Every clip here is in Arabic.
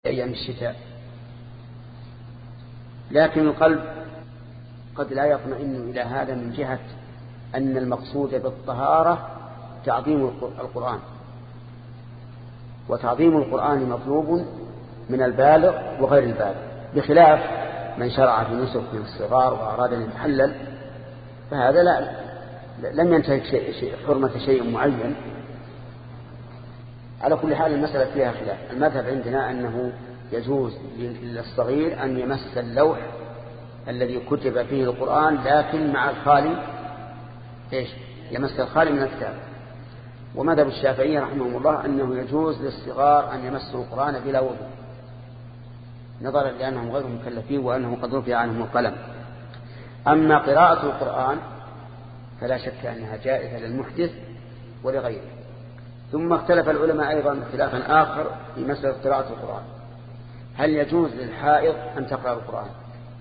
أيام الشتاء، لكن القلب قد لا يطمئن إلى هذا من جهة أن المقصود بالطهارة تعظيم القرآن، وتعظيم القرآن مطلوب من البالغ وغير البالغ، بخلاف من شرع في نسك من الصغار وأراد أن يتحلل، فهذا لم ينتهك حرمة شيء معين. على كل حال المسألة فيها خلاف. المذهب عندنا أنه يجوز للصغير أن يمس اللوح الذي كتب فيه القرآن، لكن مع الخالي يمس الخالي من الكتاب. ومذهب الشافعية رحمه الله أنه يجوز للصغار أن يمسوا القرآن بلا وضوء، نظرا لأنهم غير مكلفين وأنه قد رفع عنهم القلم. أما قراءة القرآن فلا شك أنها جائزة للمحدث ولغيره. ثم اختلف العلماء أيضا اختلافا آخر في مسألة قراءة القرآن، هل يجوز للحائض أن تقرأ القرآن؟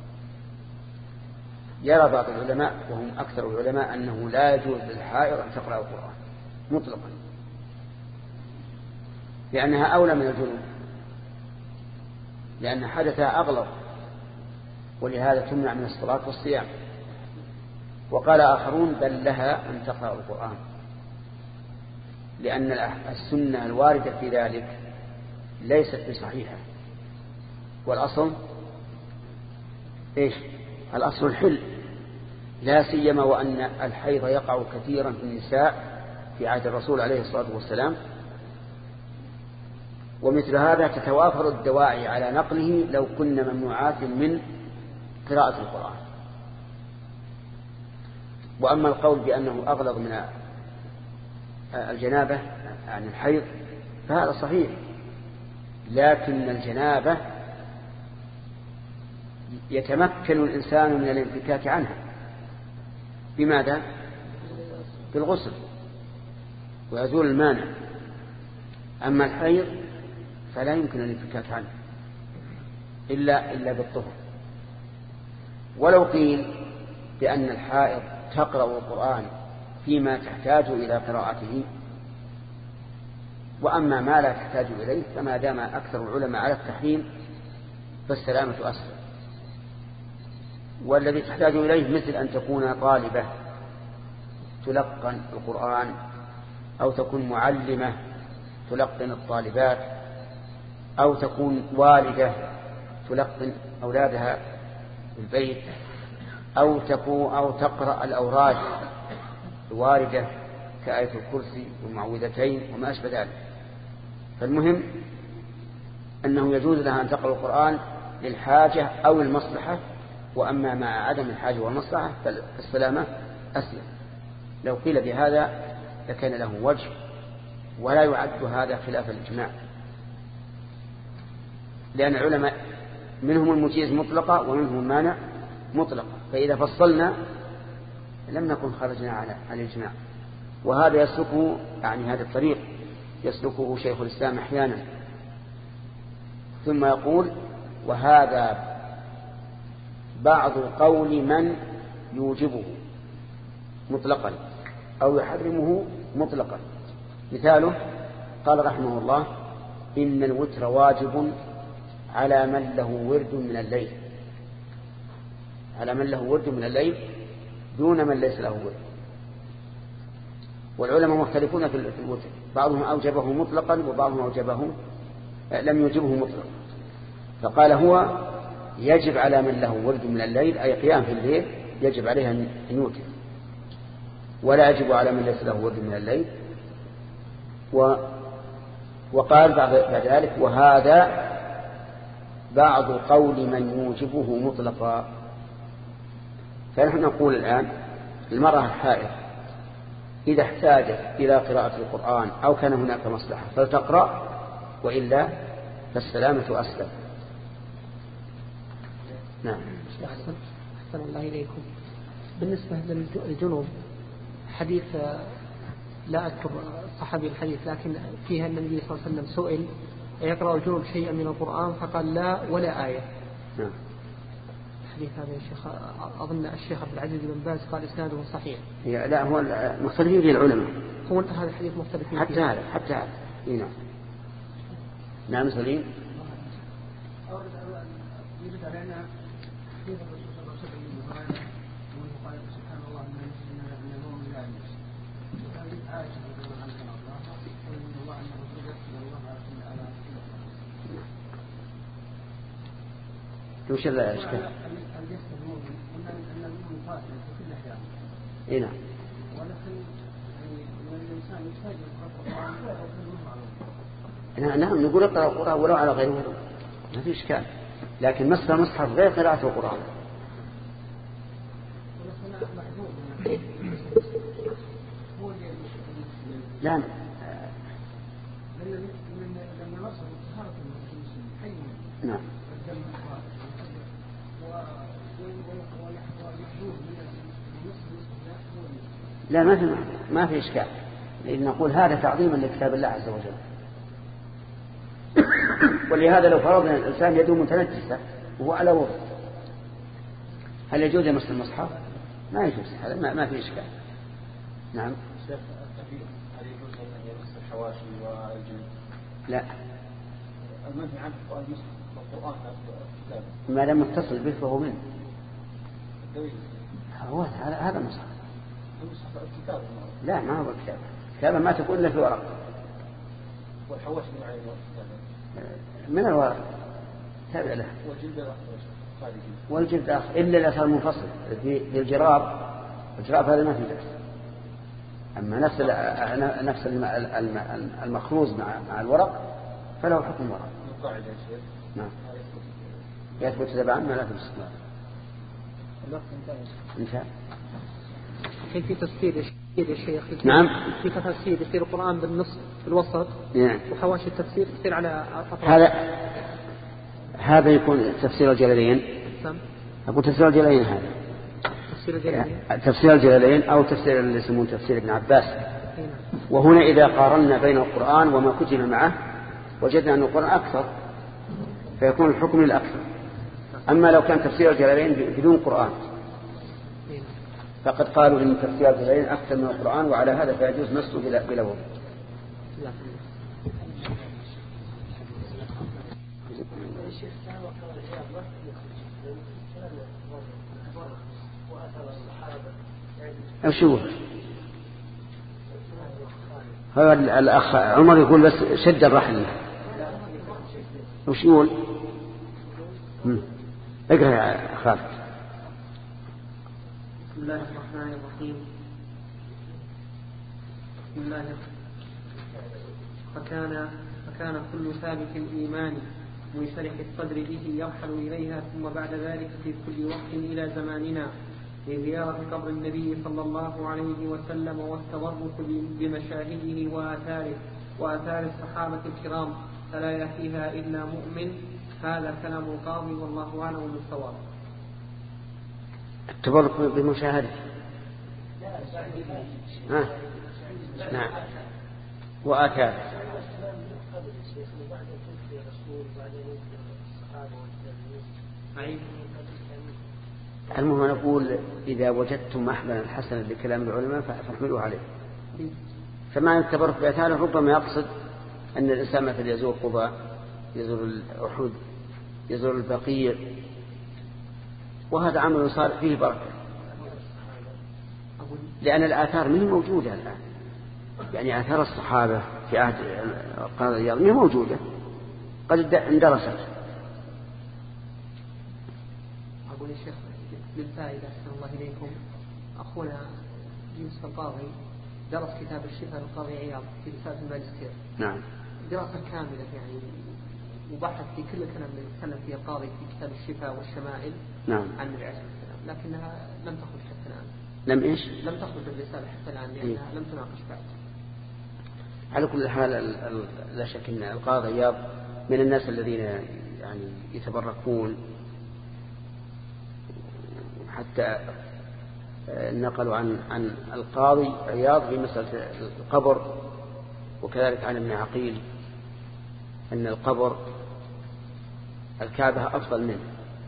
يرى بعض العلماء وهم أكثر العلماء أنه لا يجوز للحائض أن تقرأ القرآن مطلقا، لأنها أولى من الجنوب، لأن حدثها أغلظ، ولهذا تمنع من الصلاة والصيام. وقال آخرون بل لها أن تقرأ القرآن، لأن السنة الواردة في ذلك ليست بصحيحة، والأصل الأصل الحل، لا سيما وأن الحيض يقع كثيرا في النساء في عهد الرسول عليه الصلاة والسلام، ومثل هذا تتوافر الدواعي على نقله لو كنا ممنوعات من قراءة القرآن. وأما القول بأنه أغلظ من الجنابة عن الحيض فهذا صحيح، لكن الجنابة يتمكن الإنسان من الانفكاك عنها بماذا؟ بالغسل ويزول المانع. أما الحيض فلا يمكن الانفكاك عنه إلا بالطهر. ولو قيل بأن الحائض تقرأ القرآن فيما تحتاج إلى قراءته، وأما ما لا تحتاج إليه فما دام أكثر العلماء على التحريم فالسلامة أسهل. والذي تحتاج إليه مثل أن تكون طالبة تلقن القرآن، أو تكون معلمة تلقن الطالبات، أو تكون والدة تلقن أولادها في البيت، أو تقرأ الأوراد الواردة كآية الكرسي والمعوذتين وما أشبه ذلك. فالمهم أنه يجوز لها أن تقرأ القرآن للحاجة أو المصلحة، وأما مع عدم الحاجة والمصلحة فالسلامة أسلم. لو قيل بهذا لكان له وجه، ولا يعد هذا خلاف الإجماع، لأن العلماء منهم المجيز مطلقة ومنهم المانع مطلقة، فإذا فصلنا لم نكن خرجنا على الإجماع. وهذا يسلكه هذا الطريق يسلكه شيخ الإسلام أحيانا، ثم يقول وهذا بعض قول من يوجبه مطلقا أو يحرمه مطلقا. مثاله قال رحمه الله إن الوتر واجب على من له ورد من الليل، على من له ورد من الليل دون من ليس له ورد. والعلماء مختلفون في الوتر، بعضهم أوجبه مطلقا وبعضهم أوجبه لم يوجبه مطلقا. فقال هو يجب على من له ورد من الليل أي قيام في الليل يجب عليه أن يوتر، ولا يجب على من ليس له ورد من الليل. وقال بعد ذلك وهذا بعض قول من يوجبه مطلقا. فنحن نقول الآن المرأة الحائض إذا احتاجت إلى قراءة القرآن أو كان هناك مصلحة فلتقرأ، وإلا فالسلامة أسلم. نعم. أحسن الله إليكم. بالنسبة للجنوب حديث لا أذكر صحابي الحديث، لكن فيها النبي صلى الله عليه وسلم سئل يقرأ الجنوب شيئا من القرآن فقال لا ولا آية. نعم. الحديث هذا يا شيخ أظن الشيخ عبد العزيز بن باز قال إسناده صحيح. لا هو مختلفين فيه العلماء، هو هذا الحديث مختلف فيه حتى هذا نعم. نعم سليم. يريد علينا كيف الرسول صلى الله عليه وسلم ومن قال سبحان الله ان المؤمن لا يمس وهذه عائشه رضي الله عنها ومن الله ان الرسول يقصد الله على وش الاشكال؟ الجسد المؤمن ان المؤمن قاتل في كل احيانه. اي نعم. ولكن الانسان يحتاج القران نعم نقول اقرأ القرآن ولو على غير وضوء ما في إشكال، لكن مسح المصحف غير قراءة القرآن. لا نعم لا ما في إشكال، لأن نقول هذا تعظيما لكتاب الله عز وجل. ولهذا لو فرضنا الإنسان يده متنجسة وهو على وضوء هل يجوز يمس المصحف؟ ما يجوز، هذا ما في إشكال. نعم. هل يجوز أن يمس الحواشي والجلد؟ لا. المنهي عنه القرآن كتابه. ما لم يتصل به فهو منه. هذا مصحف. المصحف الكتاب. لا ما هو كتاب. كتابة ما تكون إلا في ورق. والحواشي من الورق تابع له. والجلد آخر إلا الأثر المنفصل في الجراب هذا ما في بأس. أما نفس المخروز مع الورق فله حكم ورق. القاعدة يا شيخ. نعم. يثبت تبعا ما لا تثبت. انتهى. في تفسير يا شيخ. نعم. في تفسير يصير القرآن بالنص في الوسط. نعم. وحواشي التفسير تصير على أطراف. هذا يكون تفسير الجلالين. أقول تفسير الجلالين هذا. تفسير الجلالين أو تفسير اللي يسمون تفسير ابن عباس. وهنا إذا قارنا بين القرآن وما كتب معه وجدنا أن القرآن أكثر فيكون الحكم الأكثر. أما لو كان تفسير الجلالين بدون قرآن فقد قالوا إن تفسير الجلالين أكثر من القرآن، وعلى هذا فيجوز نصه بلا وضوء. أشوف هذا الأخ عمر يقول بس شد الرحل. وش يقول؟ اقرأ يا خالد. بسم الله الرحمن الرحيم. بسم الله فكان كل ثابت الإيمان منشرح الصدر به يرحل إليها، ثم بعد ذلك في كل وقت إلى زماننا لزيارة قبر النبي صلى الله عليه وسلم والتبرك بمشاهده وآثار الصحابة الكرام فلا يأتيها إلا مؤمن. هذا كلام القاضي والله أعلم بالصواب. التبرك بمشاهده. نعم. وآثار. المهم نقول إذا وجدتم محملا حسنا لكلام العلماء فاحملوا عليه. فمعنى التبرك بآثاره ربما يقصد أن الإنسان مثل يزور قباء، يزور الأحد، يزور البقيع، وهذا عمل صار فيه بركة، لأن الآثار منه موجودة الآن. يعني آثار الصحابة في عهد القاضي عياض منه موجودة قد اندرست. أقول يا شيخ للفائدة أحسن الله إليكم، أخونا يوسف القاضي درس كتاب الشفاء للقاضي عياض في رسالة الماجستير. نعم. دراسة كاملة يعني، وبحث في كل كلام يتكلم فيه القاضي في كتاب الشفاء والشمائل. نعم. عن النبي عليه الصلاة والسلام، لكنها لم تخرج حتى الآن. لم تخرج الرسالة حتى الآن لأنها لم تناقش بعد. على كل حال لا شك أن القاضي عياض من الناس الذين يعني يتبركون، حتى نقلوا عن القاضي عياض في مسألة القبر، وكذلك عن ابن عقيل أن القبر الكعبة أفضل منه،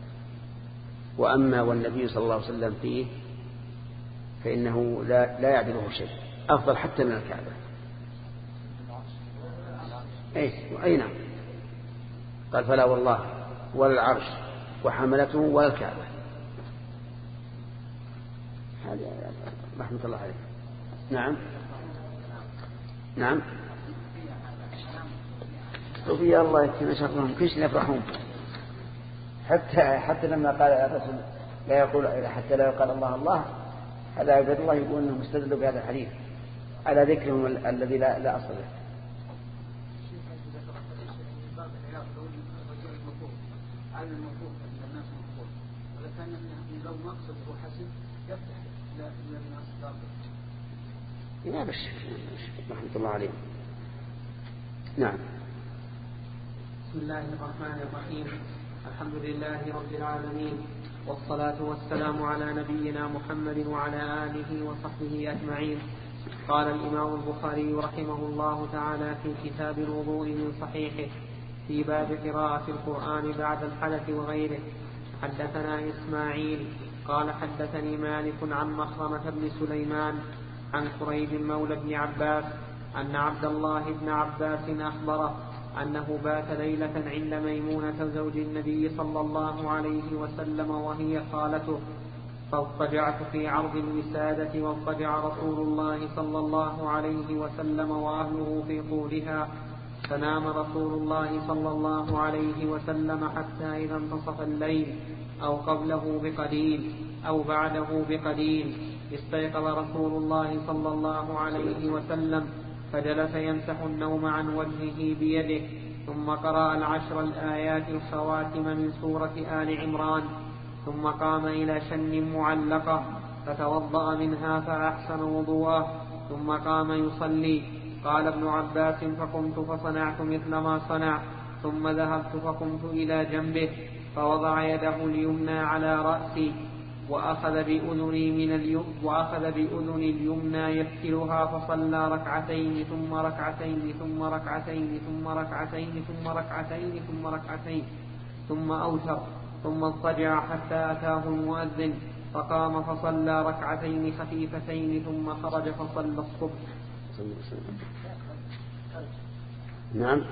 وأما والنبي صلى الله عليه وسلم فيه فإنه لا يعدله شيء، أفضل حتى من الكعبة. أي نعم. قال فلا والله ولا العرش وحملته ولا الكعبة. هذا رحمة الله عليه. نعم نعم. صوفيا الله يكفينا شرهم، كل شيء يفرحون. حتى لما قال الرسول لا يقول حتى لا يقال الله الله، هذا عباد الله يقول انهم استدلوا بهذا الحديث على ذكرهم الذي لا اصل له. لا بس رحمة الله عليه. نعم. بسم الله الرحمن الرحيم. الحمد لله رب العالمين، والصلاة والسلام على نبينا محمد وعلى آله وصحبه أجمعين. قال الإمام البخاري رحمه الله تعالى في كتاب الوضوء من صحيحه في باب قراءة القرآن بعد الحدث وغيره: حدثنا إسماعيل قال حدثني مالك عن مخرمة بن سليمان عن كريب مولى بن عباس أن عبد الله بن عباس أخبره أنه بات ليلة عند ميمونة زوج النبي صلى الله عليه وسلم وهي خالته، فاضطجعت في عرض الوسادة، واضطجع رسول الله صلى الله عليه وسلم وأهله في طولها، فنام رسول الله صلى الله عليه وسلم حتى إذا انتصف الليل أو قبله بقليل أو بعده بقليل استيقظ رسول الله صلى الله عليه وسلم فجلس يمسح النوم عن وجهه بيده، ثم قرأ 10 الآيات الخواتم من سورة آل عمران، ثم قام إلى شن معلقة فتوضأ منها فأحسن وضوءه، ثم قام يصلي. قال ابن عباس: فقمت فصنعت مثل ما صنع، ثم ذهبت فقمت إلى جنبه فوضع يده اليمنى على رأسي وأخذ بأذني اليمنى يفتلها، فصلى ركعتين ثم ركعتين ثم ركعتين ثم ركعتين ثم ركعتين ثم ركعتين ثم أوتر، ثم اضطجع حتى أتاه المؤذن فقام فصلى ركعتين خفيفتين ثم خرج فصلى الصبح. نعم.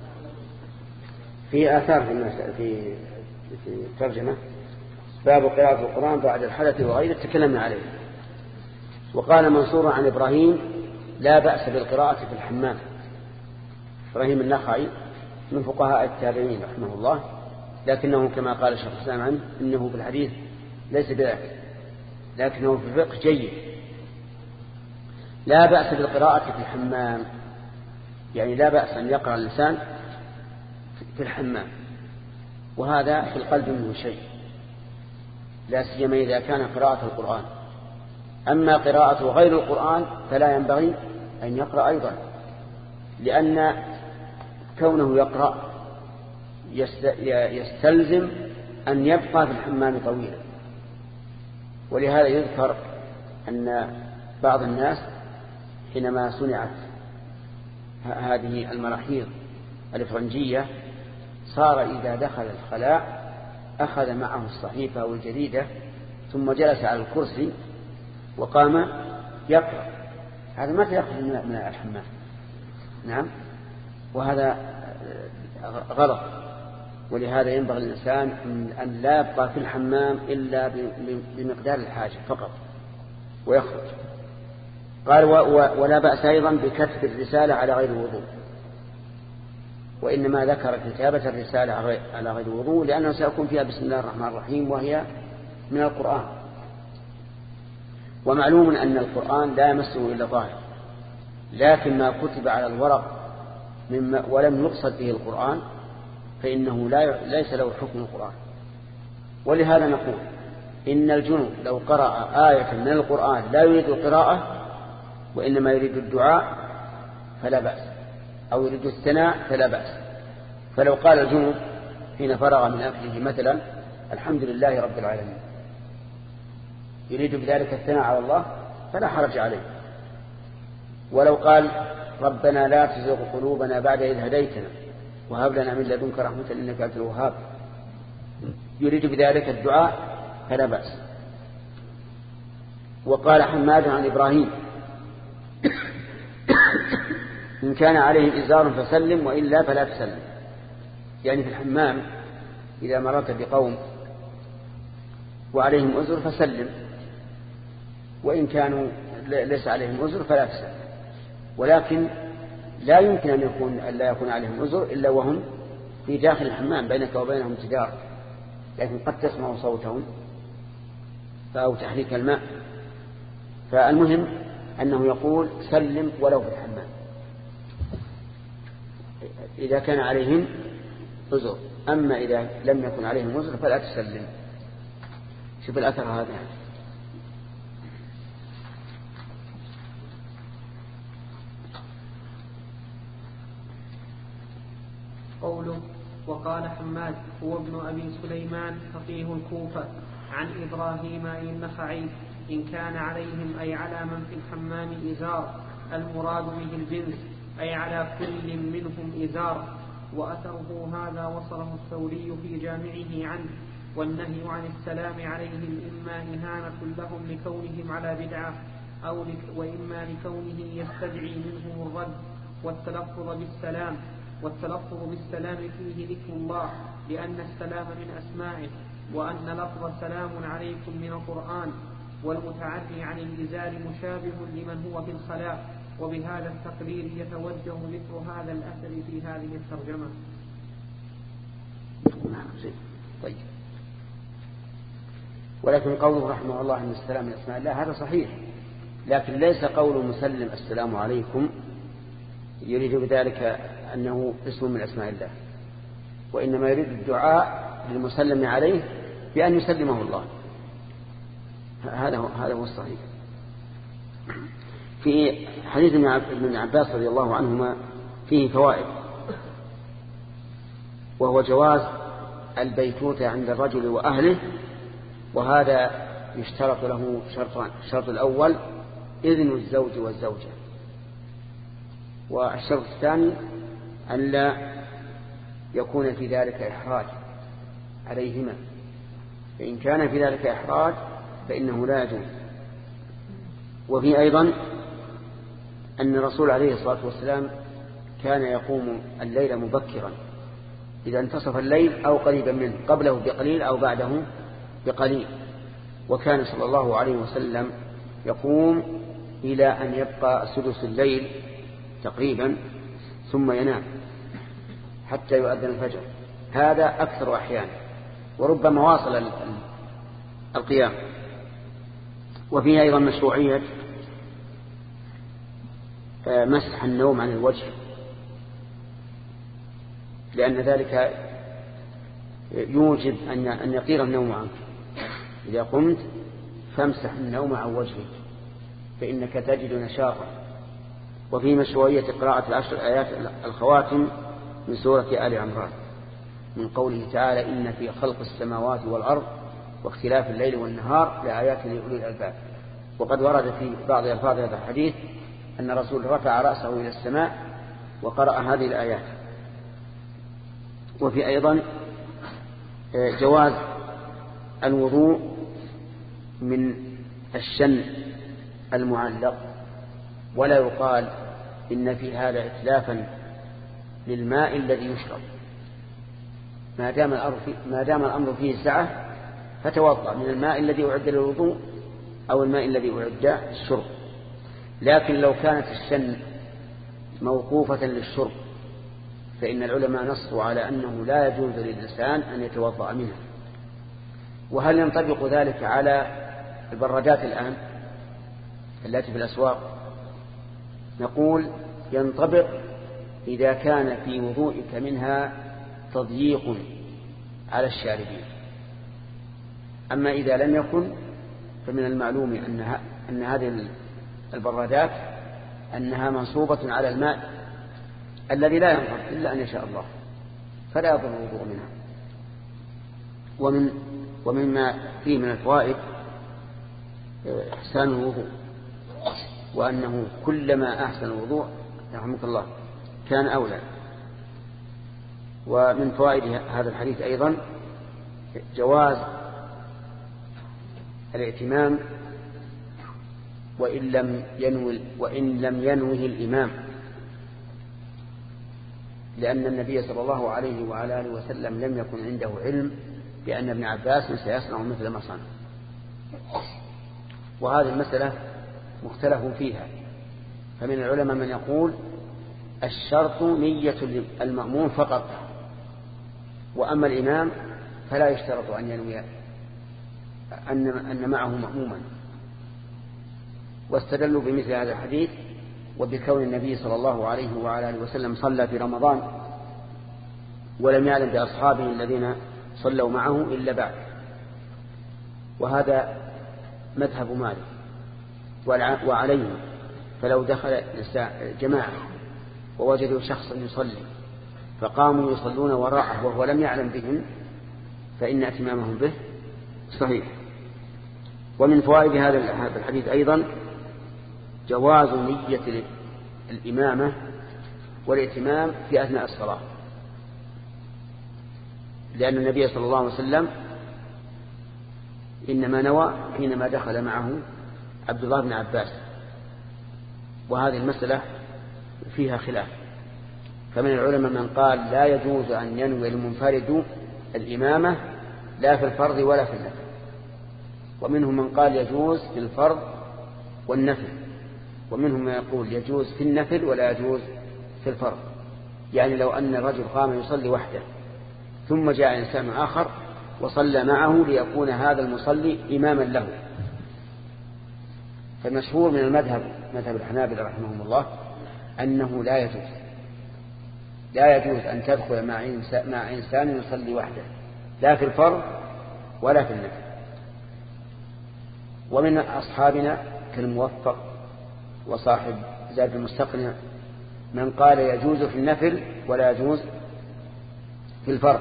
في آثار في الترجمة: باب قراءة القرآن بعد الحدث وغيره، تكلمنا عليه. وقال منصور عن إبراهيم: لا بأس بالقراءة في الحمام. إبراهيم النخعي من فقهاء التابعين رحمه الله، لكنه كما قال الشيخ الإسلام عنه إنه في الحديث ليس بذلك، لكنه في الفقه جيد. لا بأس بالقراءة في الحمام، يعني لا بأس أن يقرأ الإنسان في الحمام، وهذا في القلب منه شيء، لا سيما إذا كان قراءة القرآن. أما قراءة غير القرآن فلا ينبغي أن يقرأ أيضا، لأن كونه يقرأ يستلزم أن يبقى في الحمام طويلا. ولهذا يذكر أن بعض الناس حينما صنعت هذه المراحيض الإفرنجية صار إذا دخل الخلاء أخذ معه الصحيفة والجريدة ثم جلس على الكرسي وقام يقرأ. هذا ما يخرج من الحمام. نعم، وهذا غلط. ولهذا ينبغي الإنسان أن لا يبقى في الحمام إلا بمقدار الحاجة فقط ويخرج. قال: ولا بأس أيضا بكتب الرسالة على غير وضوء. وإنما ذكر كتابة الرسالة على غير وضوء لأنه سيكون فيها بسم الله الرحمن الرحيم، وهي من القرآن. ومعلوم أن القرآن لا يمسه إلا ظاهر، لكن ما كتب على الورق ولم يقصد به القرآن فإنه ليس له حكم القرآن. ولهذا نقول إن الجنوب لو قرأ آية من القرآن لا يريد القراءة وإنما يريد الدعاء فلا بأس، أو يريد الثناء فلا بأس. فلو قال الجنوب حين فرغ من أكله مثلا: الحمد لله رب العالمين، يريد بذلك الثناء على الله فلا حرج عليه. ولو قال: ربنا لا تزغ قلوبنا بعد إذ هديتنا وهب لنا من لدنك رحمة إنك أنت الوهاب، يريد بذلك الدعاء فلا بأس. وقال حماد عن إبراهيم: إن كان عليه إزار فسلم وإلا فلا تسلم. يعني في الحمام إذا مررت بقوم وعليهم أزر فسلم، وإن كانوا ليس عليهم أزر فلا تسلم. ولكن لا يمكن أن لا يكون عليهم أزر إلا وهم في داخل الحمام بينك وبينهم جدار، لكن قد تسمع صوتهم أو تحريك الماء. فالمهم أنه يقول سلم ولو في الحمام إذا كان عليهم أزر، أما إذا لم يكن عليهم أزر فلا تسلم. شوف الأثر هذا. قوله وقال حماد هو ابن أبي سليمان فقيه الكوفة عن إبراهيم النخعي إن كان عليهم أي على من في الحمام إزار، المراد به الجنس أي على كل منهم إزار. وأثره هذا وصله الثوري في جامعه عنه. والنهي عن السلام عليهم إما إهانة لهم لكونهم على بدعة وإما لكونه يستدعي منهم الرد. والتلفظ بالسلام فيه ذكر الله لأن السلام من أسمائه، وأن لفظ سلام عليكم من القرآن. والمتعري عن الإزار مشابه لمن هو في الخلاء. وبهذا التقرير يتوجه ذكر هذا الأثر في هذه الترجمة. طيب. ولكن قوله رحمه الله أن السلام من أسماء الله هذا صحيح، لكن ليس قول مسلم السلام عليكم يريد بذلك أنه اسم من أسماء الله، وإنما يريد الدعاء للمسلم عليه بأن يسلمه الله. هذا هو الصحيح. في حديث ابن عباس رضي الله عنهما فيه فوائد، وهو جواز البيتوتة عند الرجل وأهله، وهذا يشترط له شرطان. الشرط الأول إذن الزوج والزوجة، والشرط الثاني أن لا يكون في ذلك إحراج عليهما، فإن كان في ذلك إحراج فإنه لا يجوز. وفي أيضا أن الرسول عليه الصلاة والسلام كان يقوم الليل مبكرا إذا انتصف الليل أو قريبا منه، قبله بقليل أو بعده بقليل، وكان صلى الله عليه وسلم يقوم إلى أن يبقى سدس الليل تقريبا ثم ينام حتى يؤذن الفجر. هذا أكثر أحيان، وربما واصل القيام. وفيه أيضا مشروعية مسح النوم عن الوجه، لأن ذلك يوجب أن يطير النوم عنك. إذا قمت فامسح النوم عن وجهك فإنك تجد نشاطا. وفي مشروعية قراءة 10 آيات الخواتم من سورة آل عمران، من قوله تعالى إن في خلق السماوات والأرض واختلاف الليل والنهار لآيات لأولي الألباب. وقد ورد في بعض ألفاظ هذا الحديث أن الرسول رفع رأسه إلى السماء وقرأ هذه الآيات. وفي أيضا جواز الوضوء من الشن المعلق، ولا يقال إن في هذا إتلافا للماء الذي يشرب. ما دام الأمر فيه سعة فتوضأ من الماء الذي أعد للوضوء أو الماء الذي أعد للشرب. لكن لو كانت الشن موقوفة للشرب فإن العلماء نصوا على أنه لا يجوز للإنسان أن يتوضأ منها. وهل ينطبق ذلك على البرادات الآن التي في الأسواق؟ نقول ينطبق إذا كان في وضوئك منها تضييق على الشاربين. أما إذا لم يكن فمن المعلوم أن هذه البرادات أنها منصوبة على الماء الذي لا ينفض إلا أن يشاء الله، فلا يضر الوضوء منها. ومما فيه من الفوائد إحسان الوضوء، وأنه كلما أحسن الوضوء رحمك الله كان أولى. ومن فوائد هذا الحديث أيضا جواز الائتمام وإن لم ينوه الإمام، لأن النبي صلى الله عليه وعلى آله وسلم لم يكن عنده علم بأن ابن عباس سيصنع مثل ما صنع. وهذه المسألة مختلف فيها، فمن العلماء من يقول الشرط نية المأمون فقط، وأما الإمام فلا يشترط أن ينوي أن معه مأموما. واستدلوا بمثل هذا الحديث وبكون النبي صلى الله عليه وعلى آله وسلم صلى في رمضان ولم يعلم بأصحابه الذين صلوا معه إلا بعد، وهذا مذهب مالك. وعليه فلو دخل جماعة ووجدوا شخصا يصلي فقاموا يصلون وراءه وهو لم يعلم بهم فإن اتمامهم به صحيح. ومن فوائد هذا الحديث أيضا جواز نية الإمامة والائتمام في أثناء الصلاة، لأن النبي صلى الله عليه وسلم إنما نوى حينما دخل معه عبد الله بن عباس، وهذه المسألة فيها خلاف. فمن العلماء من قال لا يجوز أن ينوي المنفرد الإمامة لا في الفرض ولا في النفل، ومنهم من قال يجوز في الفرض والنفل، ومنهم من يقول يجوز في النفل ولا يجوز في الفرض. يعني لو أن الرجل قام يصلي وحده ثم جاء إنسان آخر وصلى معه ليكون هذا المصلي إماما له، فالمشهور من مذهب الحنابلة رحمهم الله أنه لا يجوز أن تدخل مع إنسان يصلي وحده لا في الفرض ولا في النفل. ومن أصحابنا كالموفق وصاحب زاد المستقنع من قال يجوز في النفل ولا يجوز في الفرض،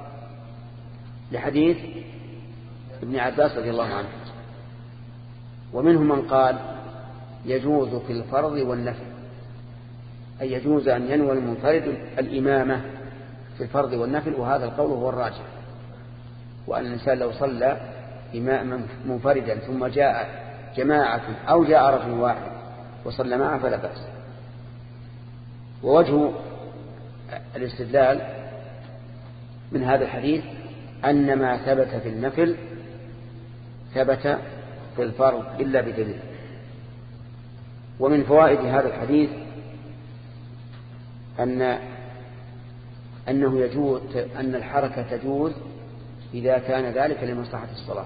لحديث ابن عباس رضي الله عنه. ومنهم من قال يجوز في الفرض والنفل، أي يجوز أن ينوي المنفرد الإمامة في الفرض والنفل، وهذا القول هو الراجح. وأن الإنسان لو صلى إماما منفردا ثم جاء جماعة أو جاء رجل واحد وصلى معه فلا بأس. ووجه الاستدلال من هذا الحديث أن ما ثبت في النفل ثبت في الفرض إلا بدليل. ومن فوائد هذا الحديث أنه يجوز أن الحركة تجوز إذا كان ذلك لمصلحة الصلاة،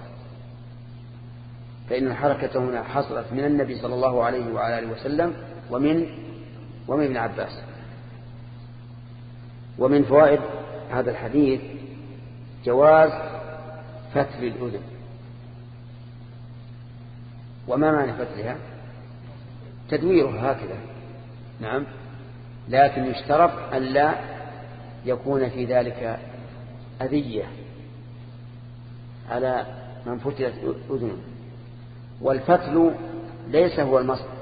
فإن الحركة هنا حصلت من النبي صلى الله عليه وعلى آله وسلم ومن ابن عباس. ومن فوائد هذا الحديث جواز فتل الأذن. وما معنى فتلها؟ تدويرها هكذا، نعم، لكن يشترط أن لا يكون في ذلك أذية على من فتلت أذنه. والفتل ليس هو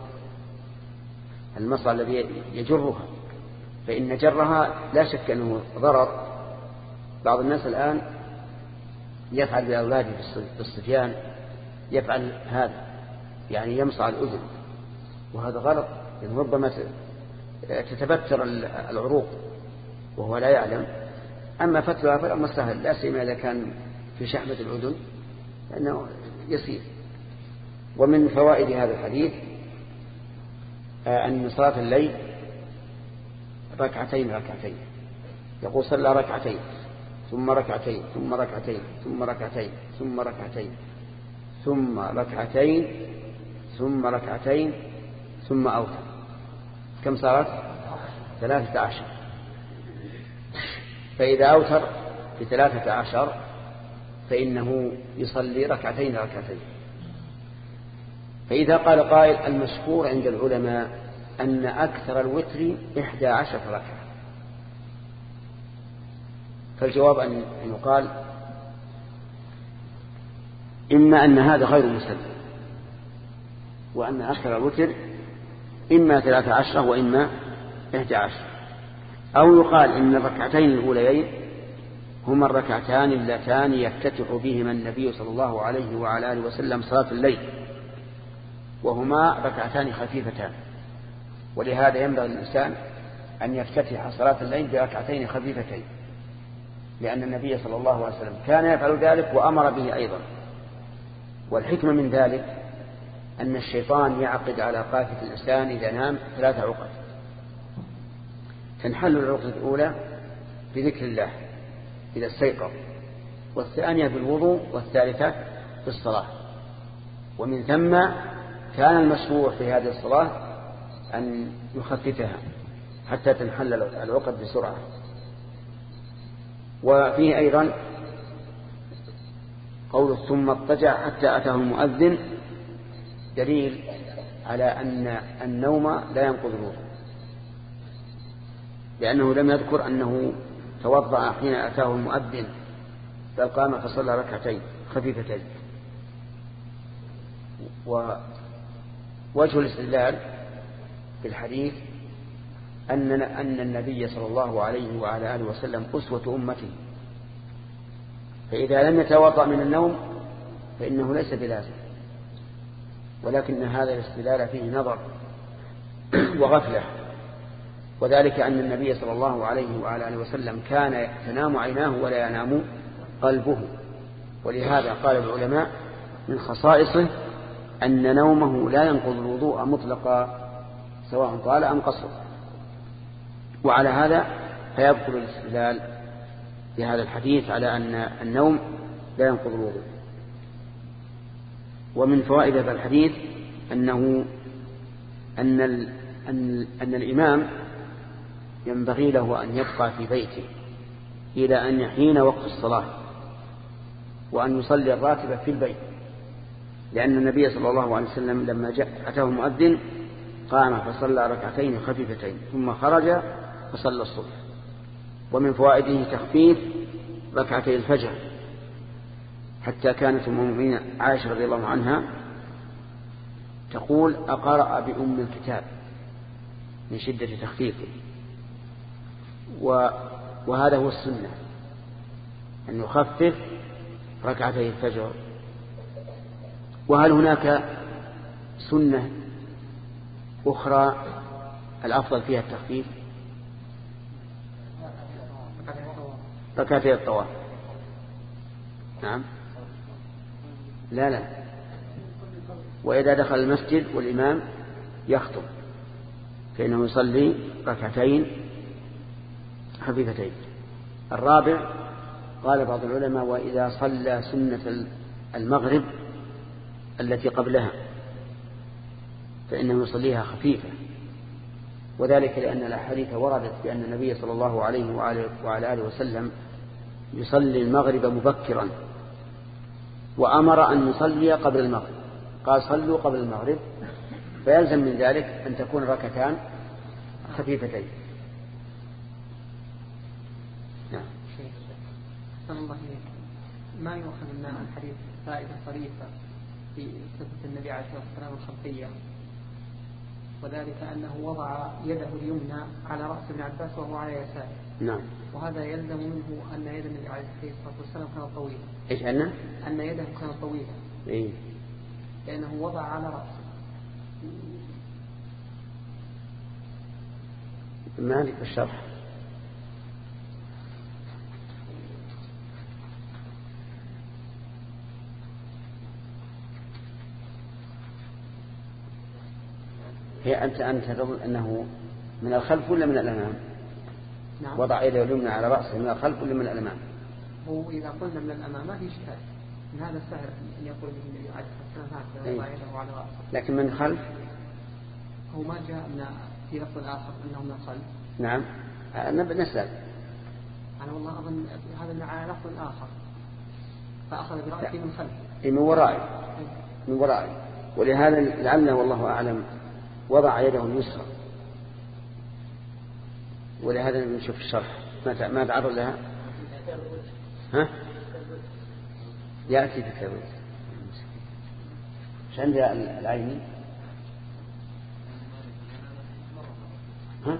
المصل الذي يجرها، فإن جرها لا شك أنه ضرر. بعض الناس الآن يفعل بأولاده بالصبيان يفعل هذا، يعني يمصع الأذن، وهذا غلط، لأن ربما تتبتر العروق وهو لا يعلم. أما فتلها فالأمر سهل، لا سيما إذا كان في شحمة الأذن لأنه يسير. ومن فوائد هذا الحديث أن صلاة الليل ركعتين، يقول صلى ركعتين ثم ركعتين ثم ركعتين ثم ركعتين ثم ركعتين ثم ركعتين ثم ركعتين ثم أوتر. كم صارت؟ 13. فإذا أوتر ب13 فإنه يصلي ركعتين. فإذا قال قائل المشهور عند العلماء أن أكثر الوتر 11 ركعة، فالجواب أن يقال إما أن هذا غير مسلم، وأن أكثر الوتر إما 13 وإما 11، أو يقال إن الركعتين الأوليين هما الركعتان اللتان يفتتح بهما النبي صلى الله عليه وعلى آله وسلم صلاة الليل، وهما ركعتان خفيفتان. ولهذا ينبغي الإنسان أن يفتتح صلاة الليل بركعتين خفيفتين، لأن النبي صلى الله عليه وسلم كان يفعل ذلك وأمر به أيضا. والحكمة من ذلك أن الشيطان يعقد على قافة الإنسان إذا نام 3 عقد، تنحل العقد الأولى بذكر الله إذا استيقظ، والثانية بالوضوء، والثالثة بالصلاة. ومن ثم كان المشروع في هذه الصلاة أن يخففها حتى تنحل العقد بسرعة. وفيه أيضا قول ثم اضطجع حتى أتاه المؤذن دليل على أن النوم لا ينقض الوضوء، لأنه لم يذكر أنه توضأ حين أتاه المؤذن، بل قام فصلى ركعتين خفيفتين. ووجه الاستدلال في الحديث أن النبي صلى الله عليه وعلى آله وسلم أسوة أمته، فإذا لم يتوضأ من النوم فإنه ليس بلازم، ولكن هذا الاستدلال فيه نظر وغفلة، وذلك أن النبي صلى الله عليه وعلى آله وسلم كان تنام عيناه ولا ينام قلبه. ولهذا قال العلماء من خصائصه أن نومه لا ينقض الوضوء مطلقا سواء طال أم قصر. وعلى هذا فيذكر الاستدلال بهذا الحديث على أن النوم لا ينقض الوضوء. ومن فوائد هذا الحديث أن الإمام ينبغي له أن يبقى في بيته إلى أن يحين وقت الصلاة، وأن يصلي الراتبة في البيت، لأن النبي صلى الله عليه وسلم لما أتاه المؤذن قام فصلى ركعتين خفيفتين ثم خرج فصلى الصبح. ومن فوائده تخفيف ركعتي الفجر، حتى كانت المؤمنين عائشة رضي الله عنها تقول أقرأ بأم الكتاب من شدة تخفيفه. وهذا هو السنة، أن يخفف ركعتي الفجر. وهل هناك سنة أخرى الأفضل فيها التخفيف؟ ركعتي الطواف. نعم، لا وإذا دخل المسجد والإمام يخطب فإنه يصلي ركعتين خفيفتين. الرابع قال بعض العلماء وإذا صلى سنة المغرب التي قبلها فإنه يصليها خفيفة، وذلك لأن الأحاديث وردت بأن النبي صلى الله عليه وعلى آله وسلم يصلي المغرب مبكرا، وأمر أن يصلي قبل المغرب، قال صلوا قبل المغرب، فيلزم من ذلك أن تكون ركعتان خفيفتين. نعم. ما يؤخذ من الحديث فائدة صريحة في صفة النبي عليه الصلاة والسلام الخلفية، وذلك أنه وضع يده اليمنى على رأس ابن عباس وهو على يساره. نعم. وهذا يلزم منه أن يد النبي عليه الصلاة والسلام كانت طويلة. إيش أن يده كانت طويلة. إيه؟ لأنه وضع على رأسه. مالك بالشرح. هي أنت تظن أنه من الخلف ولا من الأمام؟ نعم. وضع يده اليمنى على رأسه من الخلف ولا من الأمام؟ هو إذا قلنا من الأمام ما في إشكال، من هذا السهل أن يقول النبي عليه الصلاة والسلام هكذا وضع يده على رأسه. لكن من الخلف هو ما جاء في لفظ آخر أنه من الخلف. نعم. نسأل. أنا والله أظن هذا على لفظ آخر، فأخذ برأسي من خلف. من ورائي. ولهذا لعلنا والله أعلم وضع يده اليسرى، ولهذا نشوف الشرح ما تعرض لها. ها؟ يأتي بكتاب مش عند العيني. ها؟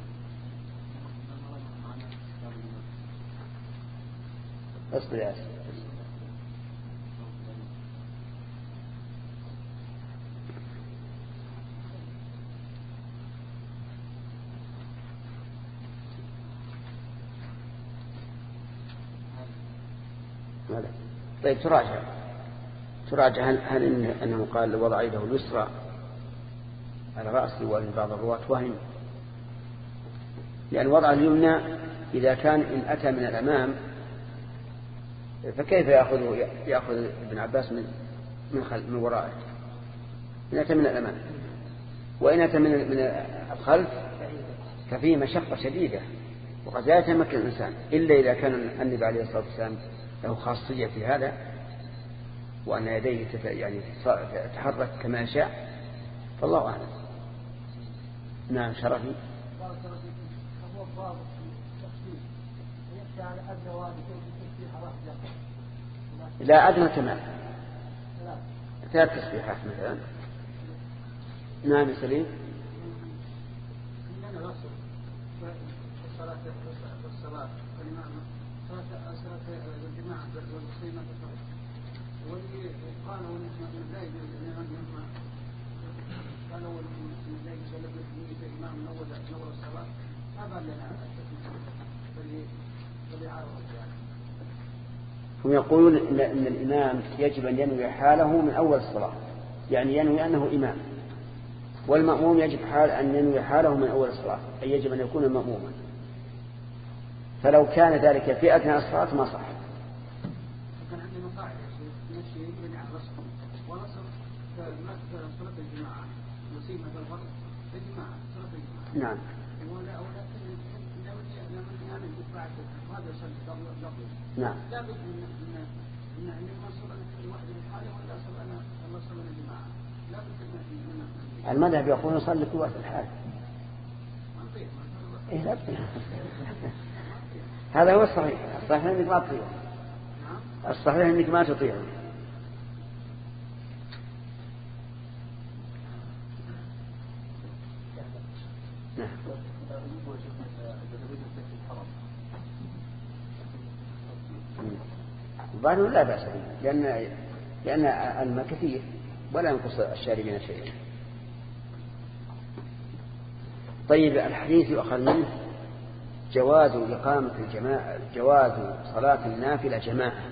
اصبر يا أسف. ماذا؟ طيب تراجع هل أنه قال وضع يده اليسرى على رأسه، وأن بعض الرواة وهم، لأن وضع اليمنى إذا كان إن أتى من الأمام فكيف يأخذ ابن عباس من ورائه؟ إن أتى من الأمام، وإن أتى من الخلف ففيه مشقة شديدة، وقد لا يتمكن الإنسان إلا إذا كان النبي عليه الصلاة والسلام له خاصية في هذا، وأن يديه تتحرك كما يشاء، فالله أعلم. نعم شرفي. هو الضابط في التخفيف يخشى على أدنى واحد تسبيحة واحدة؟ لا، أدنى تمام 3 تسبيحات مثلا. نعم يا سليم. عندنا نصر الصلاة والصلاة والإمام صلاة الجماعة والمسلمين واللي قالوا أن لا يجوز الإمام يجمع، قالوا أن لا يجوز الإمام من أول الصلاة، ما بال لنا فليعارض يعني. هم يقولون إن الإمام يجب أن ينوي حاله من أول الصلاة، يعني ينوي أنه إمام، والمأموم يجب أن ينوي حاله من أول الصلاة، أي يجب أن يكون مأموما، فلو كان ذلك في أثناء الصلاة ما صح. كان عندنا قاعدة نمشي من النصر ونصر صلاة الجماعة نصيبنا في الفرض الجماعة صلاة الجماعة. نعم. ولكن لم يعمل بعد هذا يصلي قبل. نعم. لا بد من ما صلى الواحد الحالة ولا صلى الله صلى الجماعة، لا بد من المذهب يقول يصلي في وقت الحال. إيه لا هذا هو الصحيح. الصحيح انك ما تطيع. الصحيح انك ما تطيع. نعم. وبعده لا بأس به، لأن الماء كثير ولا ينقص الشاربين شيئا. طيب الحديث يؤخذ منه جواز إقامة الجماعة، جواز صلاة النافلة جماعة،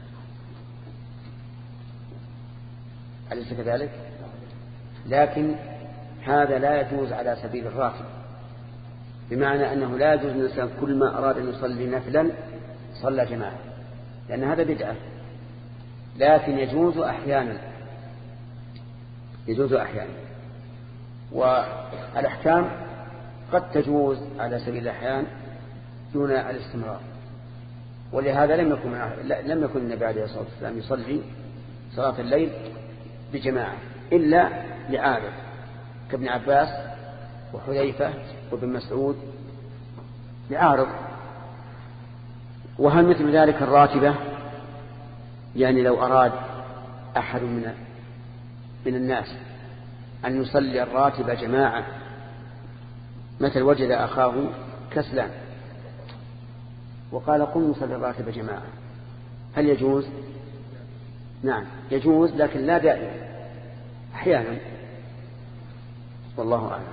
أليس كذلك؟ لكن هذا لا يجوز على سبيل الراتب، بمعنى أنه لا يجوز الإنسان كل ما أراد أن يصلي نفلا صلى جماعة، لأن هذا بدعة، لكن يجوز أحيانا. والأحكام قد تجوز على سبيل الأحيان دون الاستمرار، ولهذا لم يكن النبي عليه الصلاة والسلام يصلي صلاة الليل بجماعة إلا لعارض كابن عباس وحذيفة وابن مسعود لعارض. وهل مثل ذلك الراتبة؟ يعني لو أراد أحد من الناس أن يصلي الراتبة جماعة، مثل وجد أخاه كسلان وقال قم نصلي الراتبة جماعة، هل يجوز؟ نعم يجوز، لكن لا دائما، أحيانا، والله أعلم.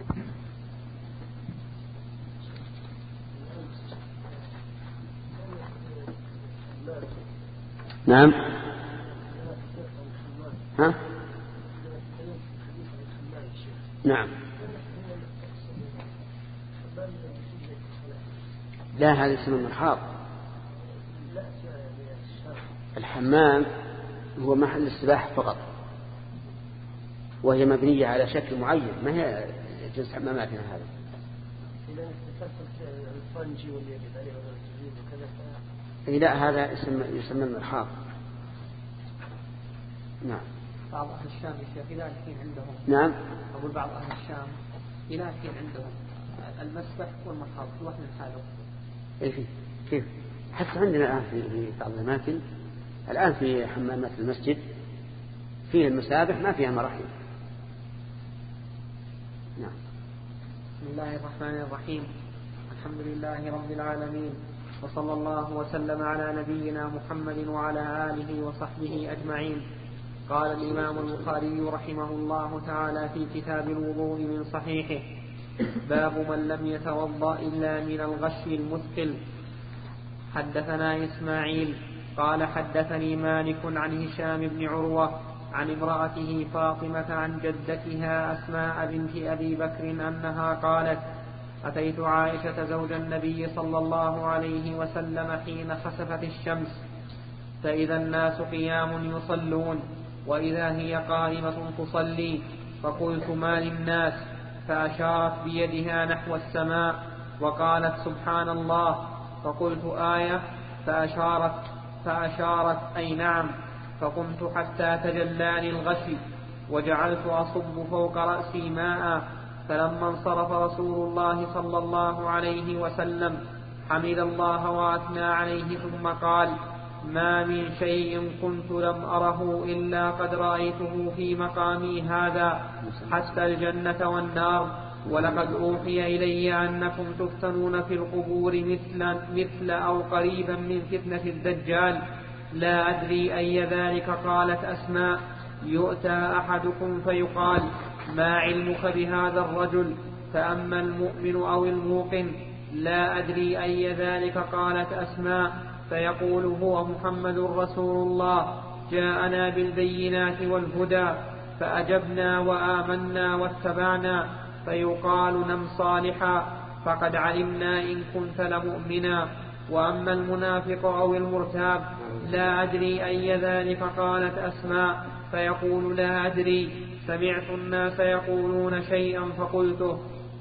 نعم. ها؟ نعم. لا، هذا اسم المرحاض. الحمام هو محل السباحة فقط، وهي مبنية على شكل معين، ما هي جنس حماماتنا هذا. لا، هذا يسمى المرحاض. نعم. بعض أهل الشام إلى الحين عندهم. نعم. أقول بعض أهل الشام إلى الحين عندهم المسبح والمرحاض في واحد من حاله. إيه كيف؟ حتى عندنا الآن في بعض الأماكن الآن في حمامات المسجد فيه المسابح ما فيها مراحيض. نعم. بسم الله الرحمن الرحيم. الحمد لله رب العالمين، وصلى الله وسلم على نبينا محمد وعلى آله وصحبه أجمعين. قال الإمام البخاري رحمه الله تعالى في كتاب الوضوء من صحيحه: باب من لم يتوضأ إلا من الغش المثقل. حدثنا إسماعيل قال حدثني مالك عن هشام بن عروة عن امرأته فاطمة عن جدتها أسماء بنت أبي بكر أنها قالت أتيت عائشة زوج النبي صلى الله عليه وسلم حين خسفت الشمس فإذا الناس قيام يصلون وإذا هي قائمة تصلي، فقلت ما للناس؟ فأشارت بيدها نحو السماء وقالت سبحان الله، فقلت آية؟ فأشارت أي نعم، فقمت حتى تجلاني الغشي وجعلت أصب فوق رأسي ماء، فلما انصرف رسول الله صلى الله عليه وسلم حمد الله وأثنى عليه ثم قال ما من شيء كنت لم أره إلا قد رأيته في مقامي هذا حتى الجنة والنار، ولقد أوحي إلي أنكم تفتنون في القبور مثل أو قريبا من فتنة الدجال، لا أدري أي ذلك. قالت أسماء يؤتى أحدكم فيقال ما علمك بهذا الرجل؟ فأما المؤمن أو الموقن لا أدري أي ذلك. قالت أسماء فيقول هو محمد رسول الله جاءنا بالبينات والهدى فأجبنا وآمنا واتبعنا، فيقال نم صالحا فقد علمنا إن كنت لمؤمنا. وأما المنافق أو المرتاب لا أدري أي ذلك. قالت أسماء فيقول لا أدري، سمعت الناس يقولون شيئا فقلته.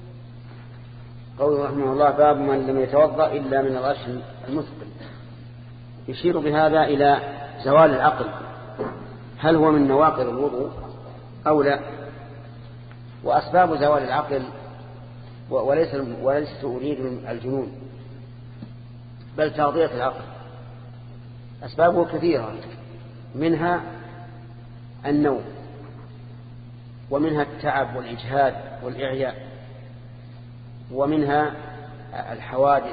قوله رحمه الله باب من لم يتوضأ إلا من الغش المثقل، يشير بهذا إلى زوال العقل، هل هو من نواقض الوضوء أو لا؟ وأسباب زوال العقل وليس أريد الجنون بل تغطية العقل، أسبابه كثيرة، منها النوم، ومنها التعب والإجهاد والإعياء، ومنها الحوادث،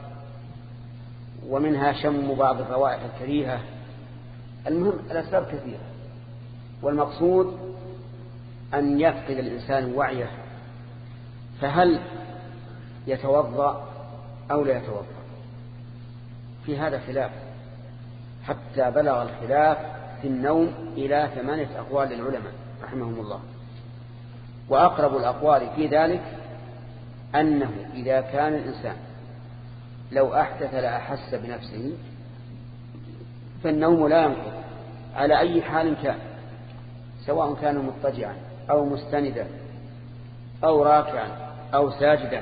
ومنها شم بعض الروائح الكريهة. المهم الأسباب كثيرة، والمقصود أن يفقد الإنسان وعيه، فهل يتوضأ أو لا يتوضأ؟ في هذا خلاف، حتى بلغ الخلاف في النوم إلى 8 أقوال للعلماء رحمهم الله. وأقرب الأقوال في ذلك أنه إذا كان الإنسان لو أحدث لأحس بنفسه فالنوم لا ينقض على أي حال كان، سواء كان مضطجعا أو مستندا أو راكعا أو ساجدا.